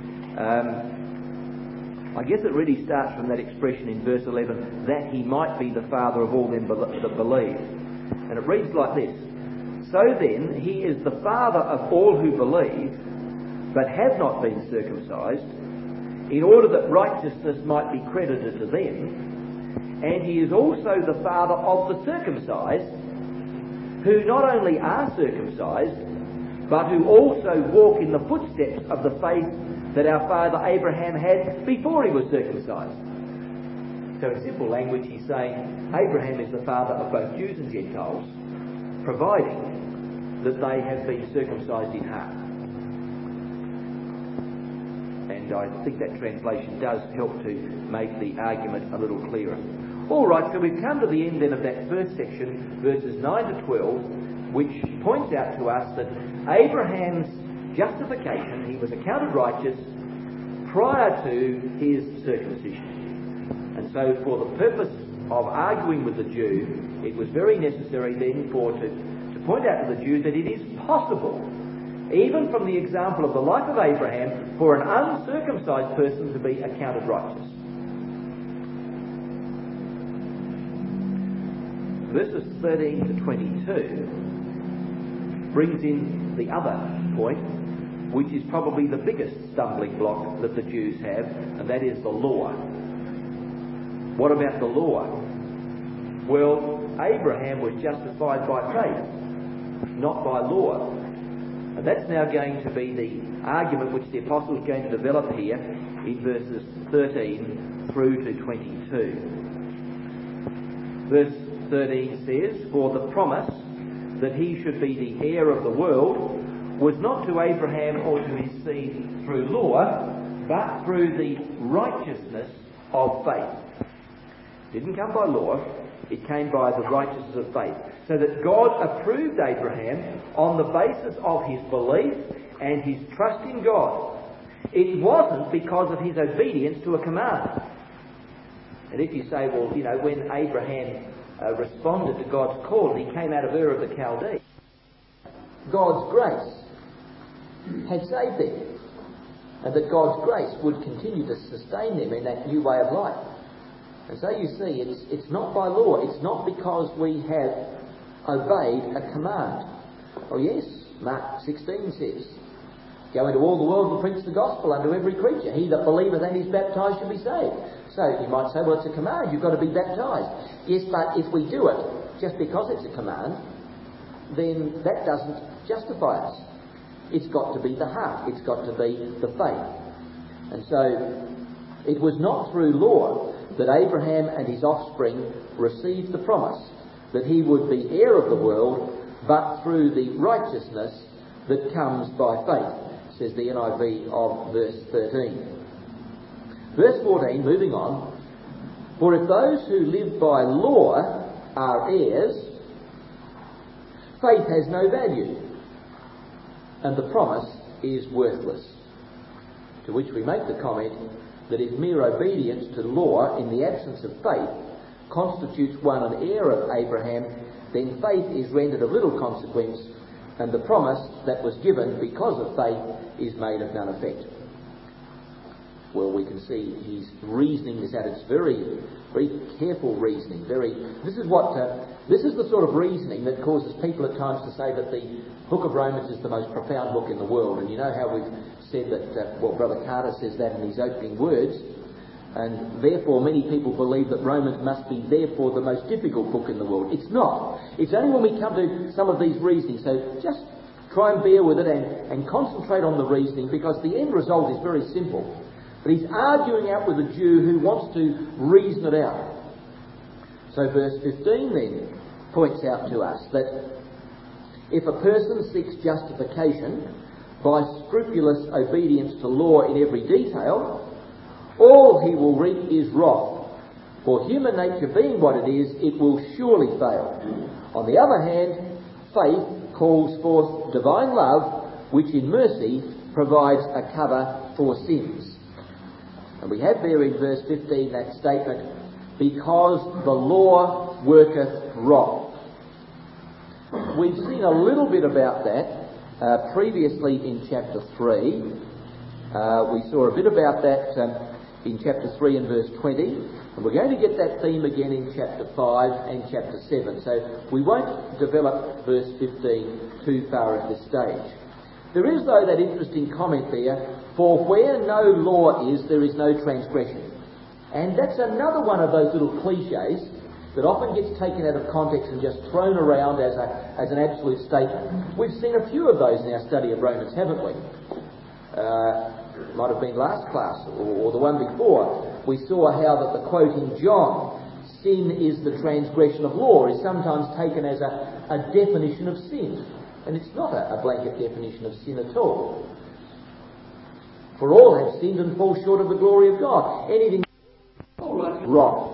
I guess it really starts from that expression in verse 11, that he might be the father of all them that believe. And it reads like this: So then, he is the father of all who believe, but have not been circumcised, in order that righteousness might be credited to them. And he is also the father of the circumcised, who not only are circumcised, but who also walk in the footsteps of the faith that our father Abraham had before he was circumcised. So in simple language, he's saying Abraham is the father of both Jews and Gentiles, providing that they have been circumcised in heart. And I think that translation does help to make the argument a little clearer. All right, so we've come to the end then of that first section, verses 9 to 12, which points out to us that Abraham's justification, he was accounted righteous prior to his circumcision. And so for the purpose of arguing with the Jew, it was very necessary then to point out to the Jew that it is possible, even from the example of the life of Abraham, for an uncircumcised person to be accounted righteous. Verses 13 to 22 brings in the other point, which is probably the biggest stumbling block that the Jews have, and that is the law. What about the law? Well, Abraham was justified by faith, not by law. And that's now going to be the argument which the apostle is going to develop here in verses 13 through to 22. Verse 13 says, For the promise that he should be the heir of the world was not to Abraham or to his seed through law, but through the righteousness of faith. It didn't come by law, it came by the righteousness of faith. So that God approved Abraham on the basis of his belief and his trust in God. It wasn't because of his obedience to a command. And if you say, well, you know, when Abraham responded to God's call, he came out of Ur of the Chaldees, God's grace had saved them, and that God's grace would continue to sustain them in that new way of life. And so you see, it's not by law, it's not because we have obeyed a command. Oh yes, Mark 16 says, Go into all the world and preach the gospel unto every creature. He that believeth and is baptized shall be saved. So you might say, well, it's a command, you've got to be baptized. Yes, but if we do it just because it's a command, then that doesn't justify us. It's got to be the heart, it's got to be the faith. And so it was not through law that Abraham and his offspring received the promise that he would be heir of the world, but through the righteousness that comes by faith, says the NIV of verse 13. Verse 14, moving on, For if those who live by law are heirs, faith has no value, and the promise is worthless. To which we make the comment that if mere obedience to law in the absence of faith constitutes one an heir of Abraham, then faith is rendered of little consequence, and the promise that was given because of faith is made of none effect. Well, we can see he's reasoning this out. It's very, very careful reasoning. This is the sort of reasoning that causes people at times to say that the book of Romans is the most profound book in the world. And you know how we've said that, Brother Carter says that in his opening words, and therefore many people believe that Romans must be therefore the most difficult book in the world. It's not. It's only when we come to some of these reasonings. So just try and bear with it and concentrate on the reasoning, because the end result is very simple. But he's arguing out with a Jew who wants to reason it out. So verse 15 then points out to us that if a person seeks justification by scrupulous obedience to law in every detail, all he will reap is wrath. For human nature being what it is, it will surely fail. On the other hand, faith calls forth divine love, which in mercy provides a cover for sins. And we have there in verse 15 that statement, because the law worketh wrong. We've seen a little bit about that previously in chapter 3. We saw a bit about that in chapter 3 and verse 20. And we're going to get that theme again in chapter 5 and chapter 7. So we won't develop verse 15 too far at this stage. There is, though, that interesting comment there, for where no law is, there is no transgression. And that's another one of those little cliches that often gets taken out of context and just thrown around as an absolute statement. We've seen a few of those in our study of Romans, haven't we? Might have been last class or the one before. We saw how that the quote in John, sin is the transgression of law, is sometimes taken as a definition of sin. And it's not a blanket definition of sin at all. For all have sinned and fall short of the glory of God. Anything wrong.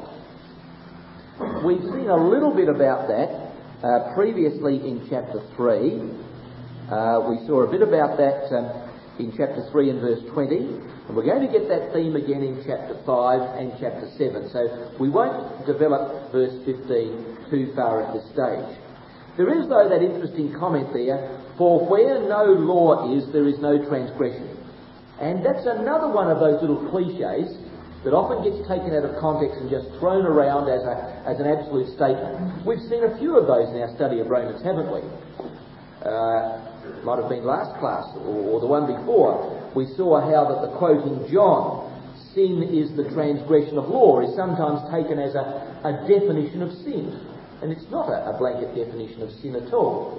We've seen a little bit about that previously in chapter 3. We saw a bit about that in chapter 3 and verse 20. And we're going to get that theme again in chapter 5 and chapter 7. So we won't develop verse 15 too far at this stage. There is, though, that interesting comment there, for where no law is, there is no transgression. And that's another one of those little cliches that often gets taken out of context and just thrown around as an absolute statement. We've seen a few of those in our study of Romans, haven't we? Might have been last class or the one before. We saw how that the quote in John, sin is the transgression of law, is sometimes taken as a definition of sin. And it's not a blanket definition of sin at all.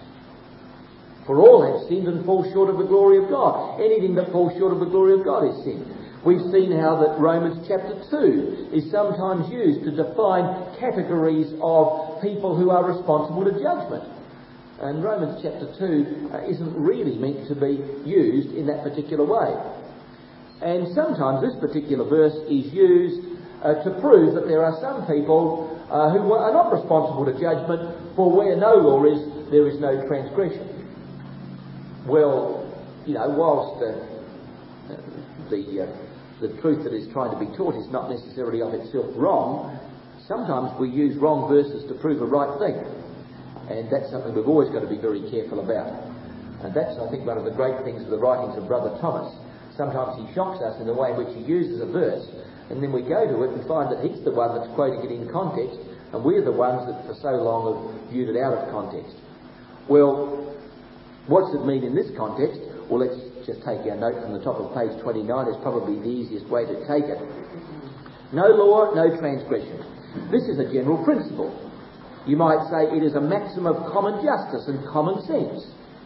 For all have sinned and fall short of the glory of God. Anything that falls short of the glory of God is sin. We've seen how that Romans chapter 2 is sometimes used to define categories of people who are responsible to judgment. And Romans chapter 2 isn't really meant to be used in that particular way. And sometimes this particular verse is used to prove that there are some people who are not responsible to judgment, for where no law is, there is no transgression. Well, whilst the truth that is trying to be taught is not necessarily of itself wrong, sometimes we use wrong verses to prove a right thing. And that's something we've always got to be very careful about. And that's, I think, one of the great things of the writings of Brother Thomas. Sometimes he shocks us in the way in which he uses a verse, and then we go to it and find that he's the one that's quoting it in context, and we're the ones that for so long have viewed it out of context. Well, what's it mean in this context? Well, let's just take our note from the top of page 29. It's probably the easiest way to take it. No law, no transgression. This is a general principle. You might say it is a maxim of common justice and common sense.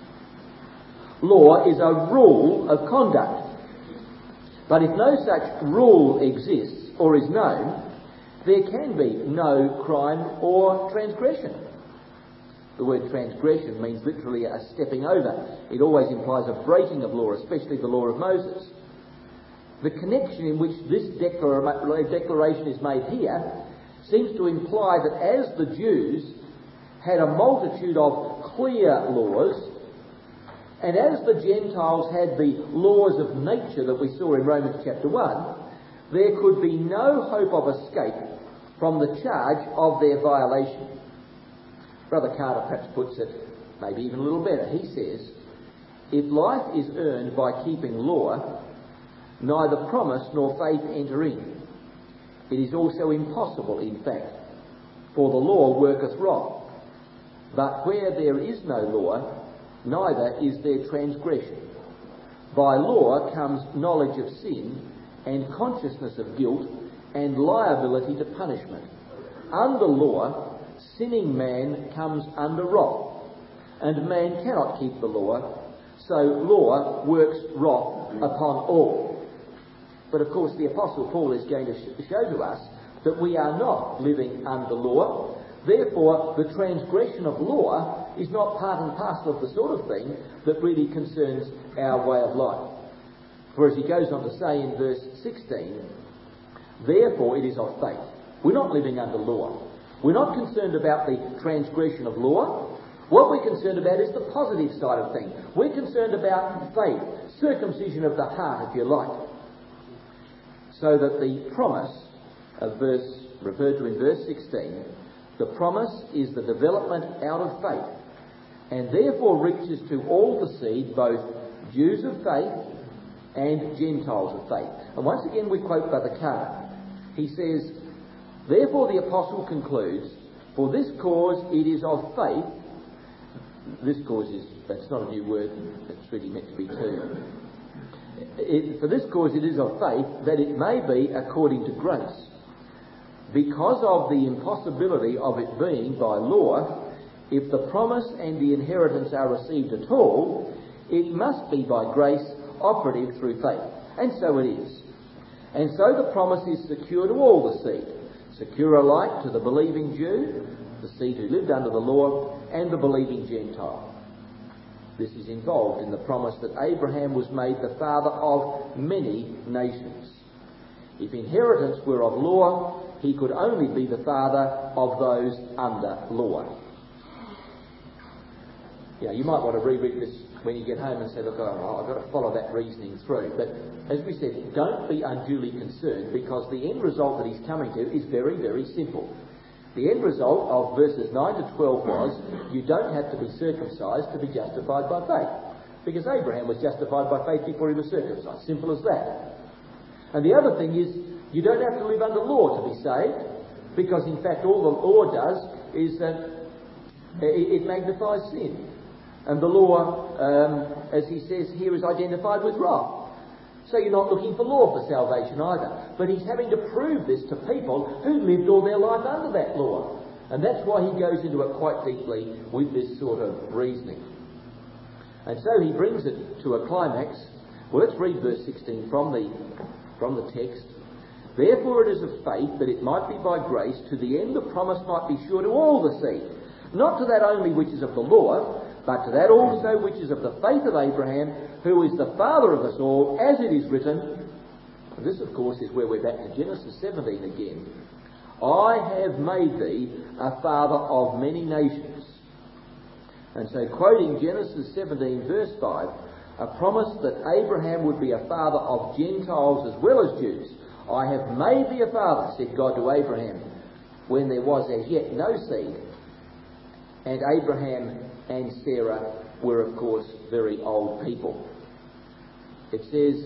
Law is a rule of conduct. But if no such rule exists or is known, there can be no crime or transgression. The word transgression means literally a stepping over. It always implies a breaking of law, especially the law of Moses. The connection in which this declaration is made here seems to imply that as the Jews had a multitude of clear laws, and as the Gentiles had the laws of nature that we saw in Romans chapter 1, there could be no hope of escape from the charge of their violation. Brother Carter perhaps puts it maybe even a little better. He says, if life is earned by keeping law, neither promise nor faith enter in. It is also impossible, in fact, for the law worketh wrong. But where there is no law, neither is there transgression. By law comes knowledge of sin, and consciousness of guilt, and liability to punishment. Under law, sinning man comes under wrath, and man cannot keep the law, so law works wrath upon all. But of course the Apostle Paul is going to show to us that we are not living under law. Therefore, the transgression of law is not part and parcel of the sort of thing that really concerns our way of life. For as he goes on to say in verse 16, therefore it is of faith. We're not living under law. We're not concerned about the transgression of law. What we're concerned about is the positive side of things. We're concerned about faith, circumcision of the heart, if you like. So that the promise of referred to in verse 16, the promise is the development out of faith, and therefore reaches to all the seed, both Jews of faith and Gentiles of faith. And once again we quote Brother Carr. He says, therefore the apostle concludes, for this cause it is of faith. This cause that's not a new word, it's really meant to be two. For this cause it is of faith, that it may be according to grace. Because of the impossibility of it being by law, if the promise and the inheritance are received at all, it must be by grace operative through faith. And so it is. And so the promise is secure to all the seed, secure alike to the believing Jew, the seed who lived under the law, and the believing Gentile. This is involved in the promise that Abraham was made the father of many nations. If inheritance were of law, he could only be the father of those under law. You might want to reread this when you get home and say, look, I've got to follow that reasoning through. But as we said, don't be unduly concerned, because the end result that he's coming to is very, very simple. The end result of verses 9 to 12 was, you don't have to be circumcised to be justified by faith. Because Abraham was justified by faith before he was circumcised. Simple as that. And the other thing is, you don't have to live under law to be saved, because in fact all the law does is it magnifies sin. And the law, as he says here, is identified with wrath. So you're not looking for law for salvation either. But he's having to prove this to people who lived all their life under that law. And that's why he goes into it quite deeply with this sort of reasoning. And so he brings it to a climax. Well, let's read verse 16 from the text. Therefore it is of faith, that it might be by grace, to the end the promise might be sure to all the seed, not to that only which is of the law, but to that also which is of the faith of Abraham, who is the father of us all, as it is written. And this, of course, is where we're back to Genesis 17 again. I have made thee a father of many nations. And so, quoting Genesis 17 verse 5, a promise that Abraham would be a father of Gentiles as well as Jews. I have made thee a father, said God to Abraham, when there was as yet no seed. And Abraham and Sarah were, of course, very old people. It says,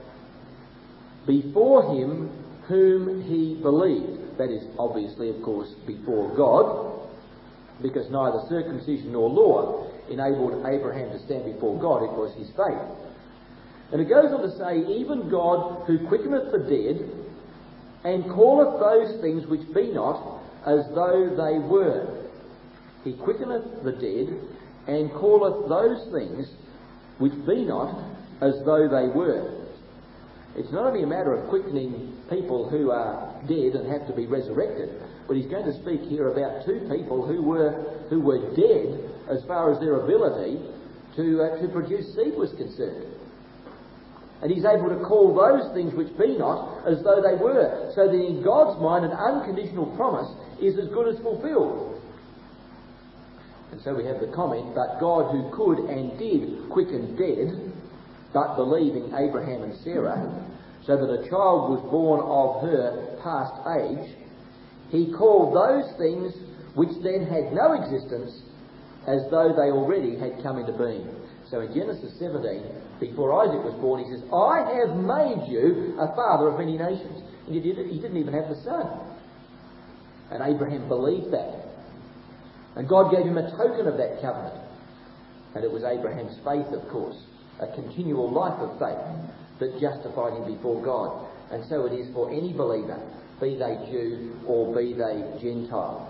before him whom he believed. That is obviously, of course, before God, because neither circumcision nor law enabled Abraham to stand before God. It was his faith. And it goes on to say, even God who quickeneth the dead, and calleth those things which be not as though they were. He quickeneth the dead, and calleth those things which be not as though they were. It's not only a matter of quickening people who are dead and have to be resurrected, but he's going to speak here about two people who were dead as far as their ability to produce seed was concerned. And he's able to call those things which be not as though they were, so that in God's mind an unconditional promise is as good as fulfilled. And so we have the comment, but God who could and did quicken dead, but believing Abraham and Sarah, so that a child was born of her past age, he called those things which then had no existence as though they already had come into being. So in Genesis 17, before Isaac was born, he says, I have made you a father of many nations. And he didn't even have the son. And Abraham believed that. And God gave him a token of that covenant. And it was Abraham's faith, of course, a continual life of faith that justified him before God. And so it is for any believer, be they Jew or be they Gentile.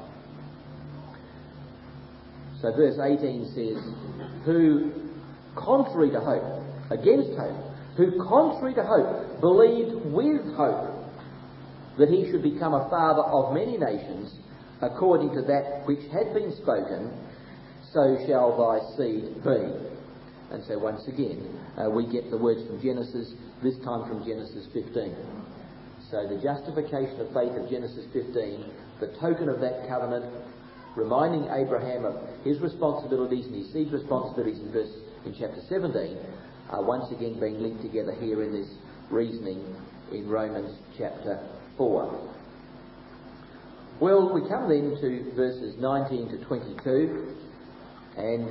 So verse 18 says, who, contrary to hope, against hope, who contrary to hope, believed with hope that he should become a father of many nations, according to that which had been spoken, so shall thy seed be. And so once again, we get the words from Genesis, this time from Genesis 15. So the justification of faith of Genesis 15, the token of that covenant, reminding Abraham of his responsibilities and his seed's responsibilities in chapter 17 are once again being linked together here in this reasoning in Romans chapter 4. Well, we come then to verses 19 to 22, and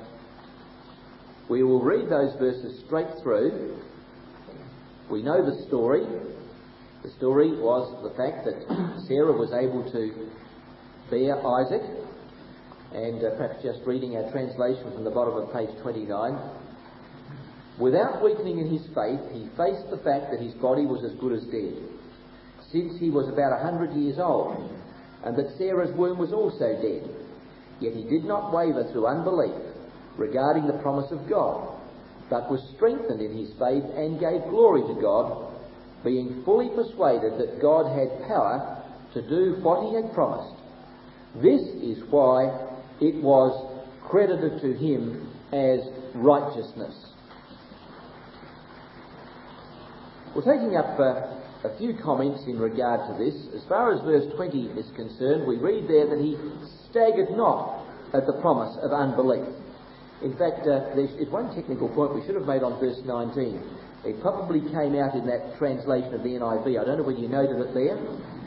we will read those verses straight through. We know the story. The story was the fact that Sarah was able to bear Isaac, and perhaps just reading our translation from the bottom of page 29. Without weakening in his faith, he faced the fact that his body was as good as dead, since he was about 100 years old, and that Sarah's womb was also dead. Yet he did not waver through unbelief regarding the promise of God, but was strengthened in his faith and gave glory to God, being fully persuaded that God had power to do what he had promised. This is why it was credited to him as righteousness. We're taking up a few comments in regard to this. As far as verse 20 is concerned, we read there that he staggered not at the promise of unbelief. In fact, there's one technical point we should have made on verse 19. It probably came out in that translation of the NIV. I don't know whether you noted it there.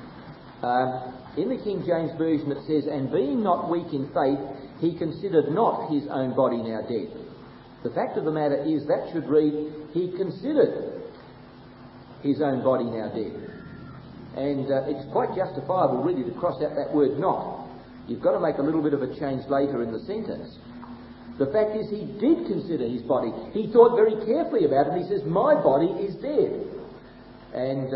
In the King James Version it says, "And being not weak in faith, he considered not his own body now dead." The fact of the matter is that should read, "He considered his own body now dead." And it's quite justifiable really to cross out that word "not." You've got to make a little bit of a change later in the sentence. The fact is he did consider his body. He thought very carefully about it. He says, "My body is dead." And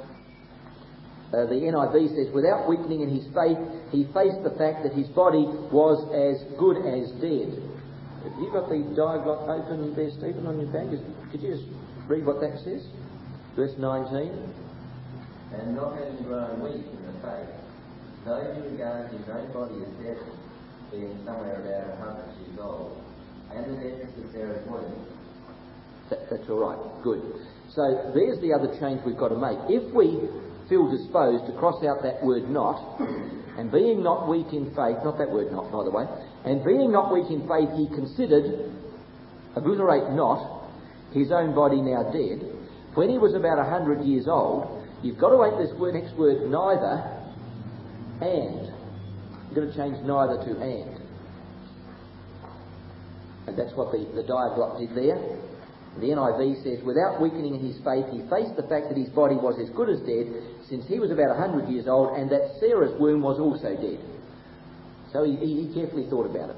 the NIV says, without weakening in his faith, he faced the fact that his body was as good as dead. Have you got the diaglot open there, Stephen, on your back? Could you just read what that says? Verse 19. "And not having grown weak in the faith, though he regards his own body as dead, being somewhere about 100 years old, and the deadness of Sarah's womb." That's all right. Good. So there's the other change we've got to make. If we feel disposed to cross out that word "not," and being not weak in faith, not that word "not," by the way, and being not weak in faith, he considered, obliterate "not," his own body now dead, when he was about 100 years old, you've got to add this next word "neither," and. You've got to change "neither" to "and." And that's what the diaglot did there. The NIV says, without weakening in his faith, he faced the fact that his body was as good as dead, since he was about 100 years old, and that Sarah's womb was also dead. So he carefully thought about it.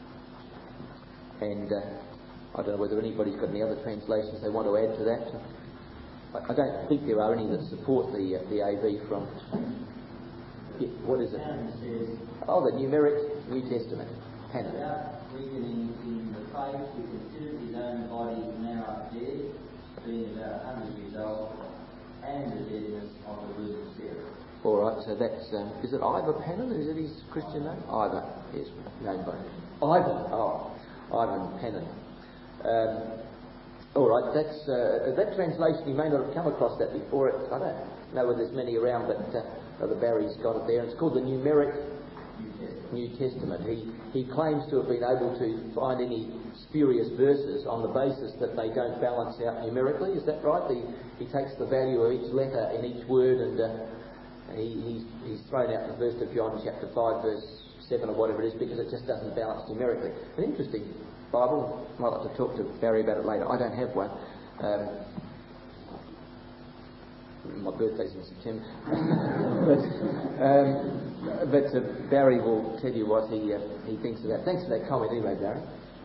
And I don't know whether anybody's got any other translations they want to add to that. I don't think there are any that support the AV from... What is it? Oh, the Numeric New Testament. Hannah. Without weakening in the faith, he considered his own body now dead, being about 100 years old, and the deadness of the womb of Sarah. All right, so that's... is it Ivor Pennon? Is it his Christian name? Ivor, yes, known by... Ivan, Ivan Pennon. All right, that's that translation. You may not have come across that before. I don't know whether there's many around, but Brother Barry's got it there. It's called the Numeric New Testament. He claims to have been able to find any spurious verses on the basis that they don't balance out numerically. Is that right? He takes the value of each letter in each word, and he's thrown out the verse of John chapter 5, verse 7 or whatever it is, because it just doesn't balance numerically. An interesting Bible. I'd like to talk to Barry about it later. I don't have one. My birthday's in September. but Barry will tell you what he thinks of that. Thanks for that comment anyway, Barry.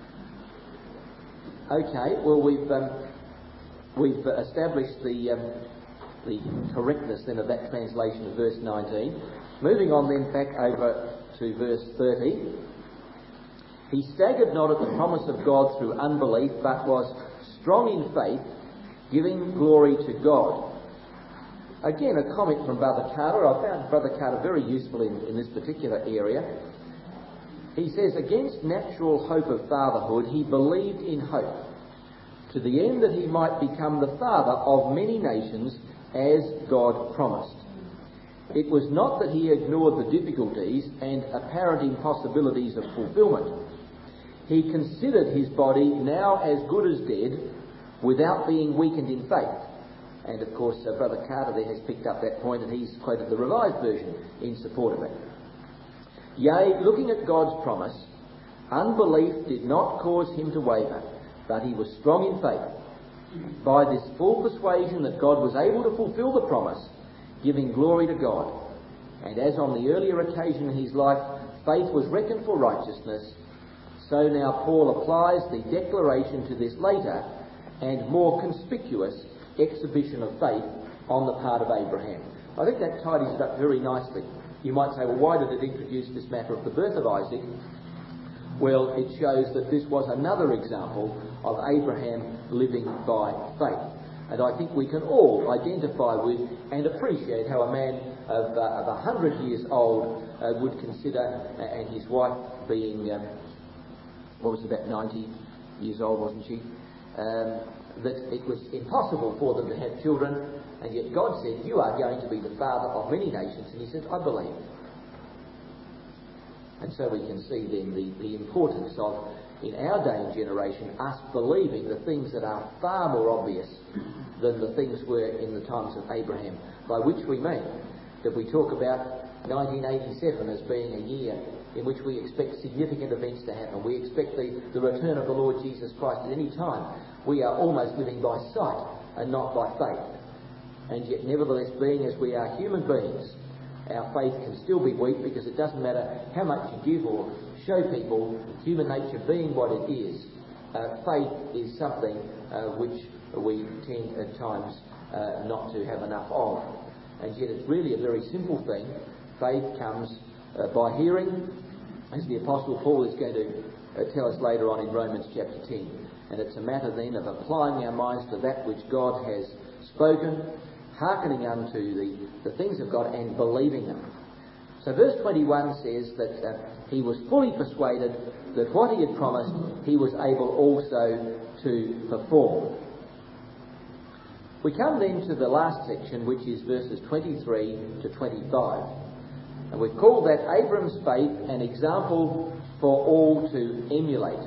Okay, well we've established the correctness then of that translation of verse 19. Moving on then back over to verse 30. He staggered not at the promise of God through unbelief, but was strong in faith, giving glory to God. Again, a comment from Brother Carter. I found Brother Carter very useful in this particular area. He says, against natural hope of fatherhood, he believed in hope, to the end that he might become the father of many nations, as God promised. It was not that he ignored the difficulties and apparent impossibilities of fulfilment. He considered his body now as good as dead without being weakened in faith. And of course, Brother Carter there has picked up that point, and he's quoted the Revised Version in support of it. Yea, looking at God's promise, unbelief did not cause him to waver, but he was strong in faith, by this full persuasion that God was able to fulfil the promise, giving glory to God. And as on the earlier occasion in his life, faith was reckoned for righteousness, so now Paul applies the declaration to this later and more conspicuous exhibition of faith on the part of Abraham. I think that tidies it up very nicely. You might say, well, why did it introduce this matter of the birth of Isaac? Well, it shows that this was another example of Abraham living by faith. And I think we can all identify with and appreciate how a man of 100 years old would consider, and his wife being, about 90 years old, wasn't she? That it was impossible for them to have children, and yet God said, you are going to be the father of many nations, and he said, I believe. And so we can see then the importance of, in our day and generation, us believing the things that are far more obvious than the things were in the times of Abraham, by which we mean that we talk about 1987 as being a year in which we expect significant events to happen. We expect the return of the Lord Jesus Christ at any time. We are almost living by sight and not by faith. And yet, nevertheless, being as we are human beings, our faith can still be weak, because it doesn't matter how much you give or show people, human nature being what it is, faith is something which we tend at times not to have enough of. And yet it's really a very simple thing. Faith comes by hearing, as the Apostle Paul is going to tell us later on in Romans chapter 10. And it's a matter then of applying our minds to that which God has spoken, hearkening unto the things of God and believing them. So verse 21 says that he was fully persuaded that what he had promised he was able also to perform. We come then to the last section, which is verses 23 to 25. And we've called that Abram's faith an example for all to emulate.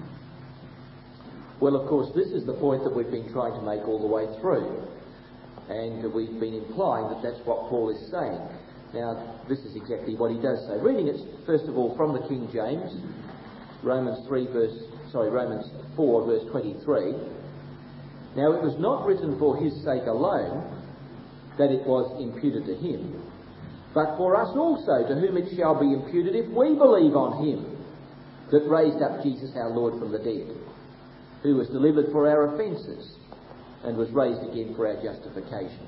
Well, of course, this is the point that we've been trying to make all the way through. And we've been implying that that's what Paul is saying. Now, this is exactly what he does say. Reading it, first of all, from the King James, Romans 4, verse 23. Now, it was not written for his sake alone that it was imputed to him, but for us also, to whom it shall be imputed if we believe on him that raised up Jesus our Lord from the dead, who was delivered for our offences and was raised again for our justification.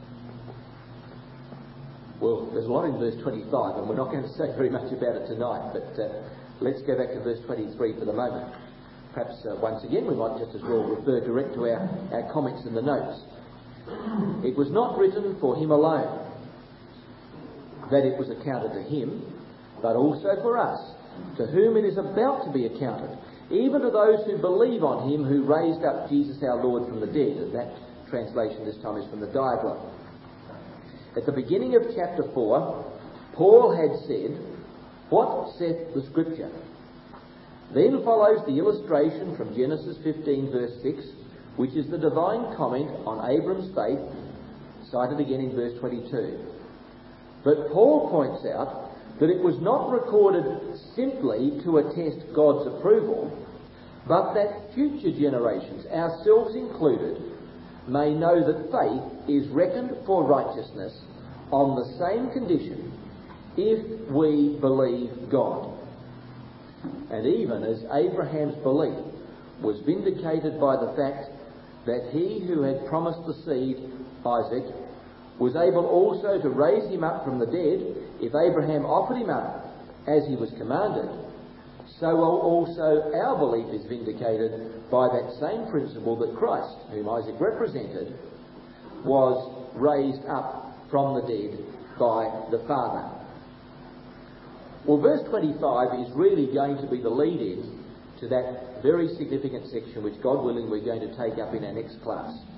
Well, there's a lot in verse 25, and we're not going to say very much about it tonight, but let's go back to verse 23 for the moment. Perhaps once again we might just as well refer direct to our comments in the notes. It was not written for him alone that it was accounted to him, but also for us, to whom it is about to be accounted, even to those who believe on him who raised up Jesus our Lord from the dead. And that translation this time is from the diagram. At the beginning of chapter 4, Paul had said, "What saith the Scripture?" Then follows the illustration from Genesis 15 verse 6, which is the divine comment on Abram's faith, cited again in verse 22. But Paul points out that it was not recorded simply to attest God's approval, but that future generations, ourselves included, may know that faith is reckoned for righteousness on the same condition if we believe God. And even as Abraham's belief was vindicated by the fact that he who had promised the seed, Isaac, was able also to raise him up from the dead if Abraham offered him up as he was commanded, so also our belief is vindicated by that same principle that Christ, whom Isaac represented, was raised up from the dead by the Father. Well, verse 25 is really going to be the lead-in to that very significant section which, God willing, we're going to take up in our next class.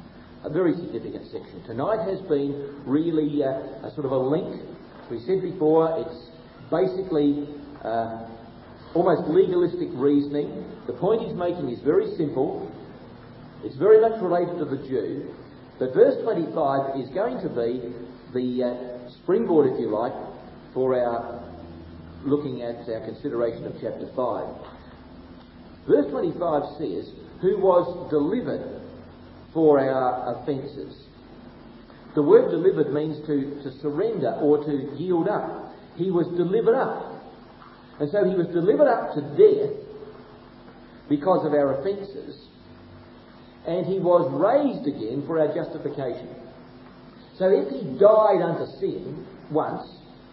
a very significant section. Tonight has been really a sort of a link. As we said before, it's basically almost legalistic reasoning. The point he's making is very simple. It's very much related to the Jew. But verse 25 is going to be the springboard, if you like, for our looking at our consideration of chapter 5. Verse 25 says, who was delivered for our offences. The word delivered means to surrender or to yield up. He was delivered up. And so he was delivered up to death because of our offences, and he was raised again for our justification. So if he died unto sin once,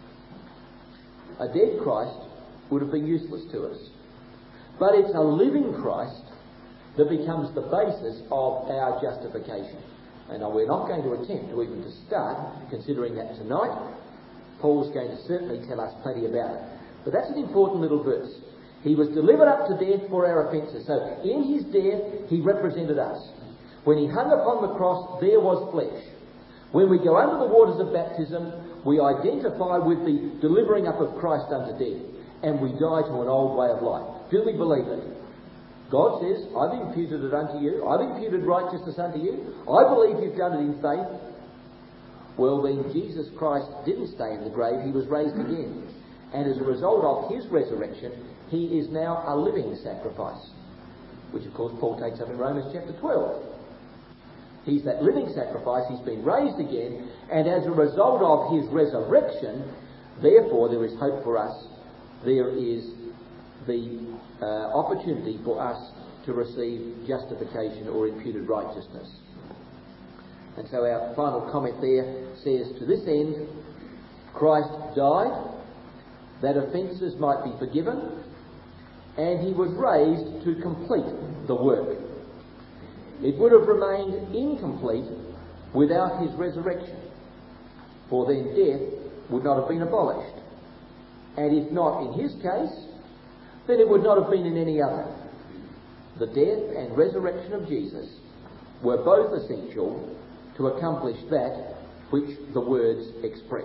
a dead Christ would have been useless to us. But it's a living Christ that becomes the basis of our justification. And we're not going to attempt to even to start considering that tonight. Paul's going to certainly tell us plenty about it. But that's an important little verse. He was delivered up to death for our offences. So in his death, he represented us. When he hung upon the cross, there was flesh. When we go under the waters of baptism, we identify with the delivering up of Christ unto death, and we die to an old way of life. Do we believe it? God says, I've imputed it unto you. I've imputed righteousness unto you. I believe you've done it in faith. Well, then Jesus Christ didn't stay in the grave. He was raised again. And as a result of his resurrection, he is now a living sacrifice, which of course Paul takes up in Romans chapter 12. He's that living sacrifice. He's been raised again, and as a result of his resurrection, therefore there is hope for us. There is the opportunity for us to receive justification or imputed righteousness. And so our final comment there says, to this end, Christ died that offences might be forgiven, and he was raised to complete the work. It would have remained incomplete without his resurrection, for then death would not have been abolished. And if not in his case, then it would not have been in any other. The death and resurrection of Jesus were both essential to accomplish that which the words express.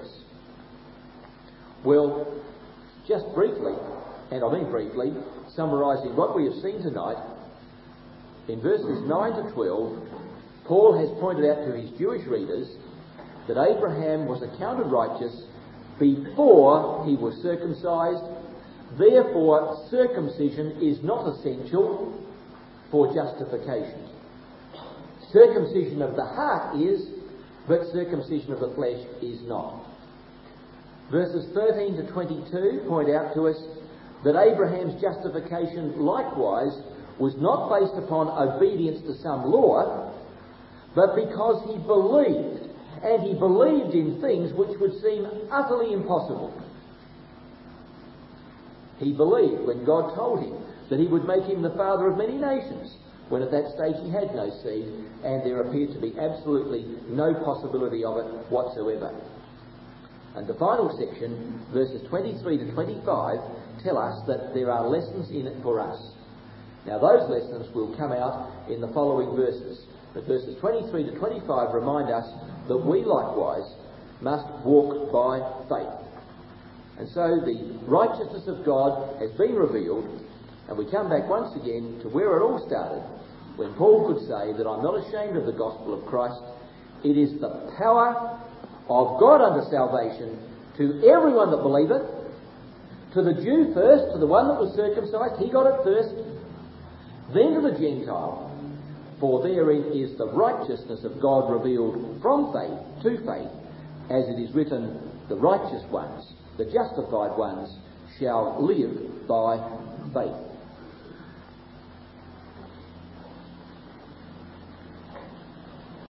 Well, just briefly, and I mean briefly, summarising what we have seen tonight, in verses 9 to 12, Paul has pointed out to his Jewish readers that Abraham was accounted righteous before he was circumcised. Therefore, circumcision is not essential for justification. Circumcision of the heart is, but circumcision of the flesh is not. Verses 13 to 22 point out to us that Abraham's justification likewise was not based upon obedience to some law, but because he believed, and he believed in things which would seem utterly impossible. He believed when God told him that he would make him the father of many nations, when at that stage he had no seed, and there appeared to be absolutely no possibility of it whatsoever. And the final section, verses 23 to 25, tell us that there are lessons in it for us. Now those lessons will come out in the following verses. But verses 23 to 25 remind us that we likewise must walk by faith. And so the righteousness of God has been revealed, and we come back once again to where it all started, when Paul could say that I'm not ashamed of the gospel of Christ. It is the power of God unto salvation to everyone that believeth, to the Jew first, to the one that was circumcised, he got it first, then to the Gentile, for therein is the righteousness of God revealed from faith to faith, as it is written, the righteous ones, the justified ones, shall live by faith.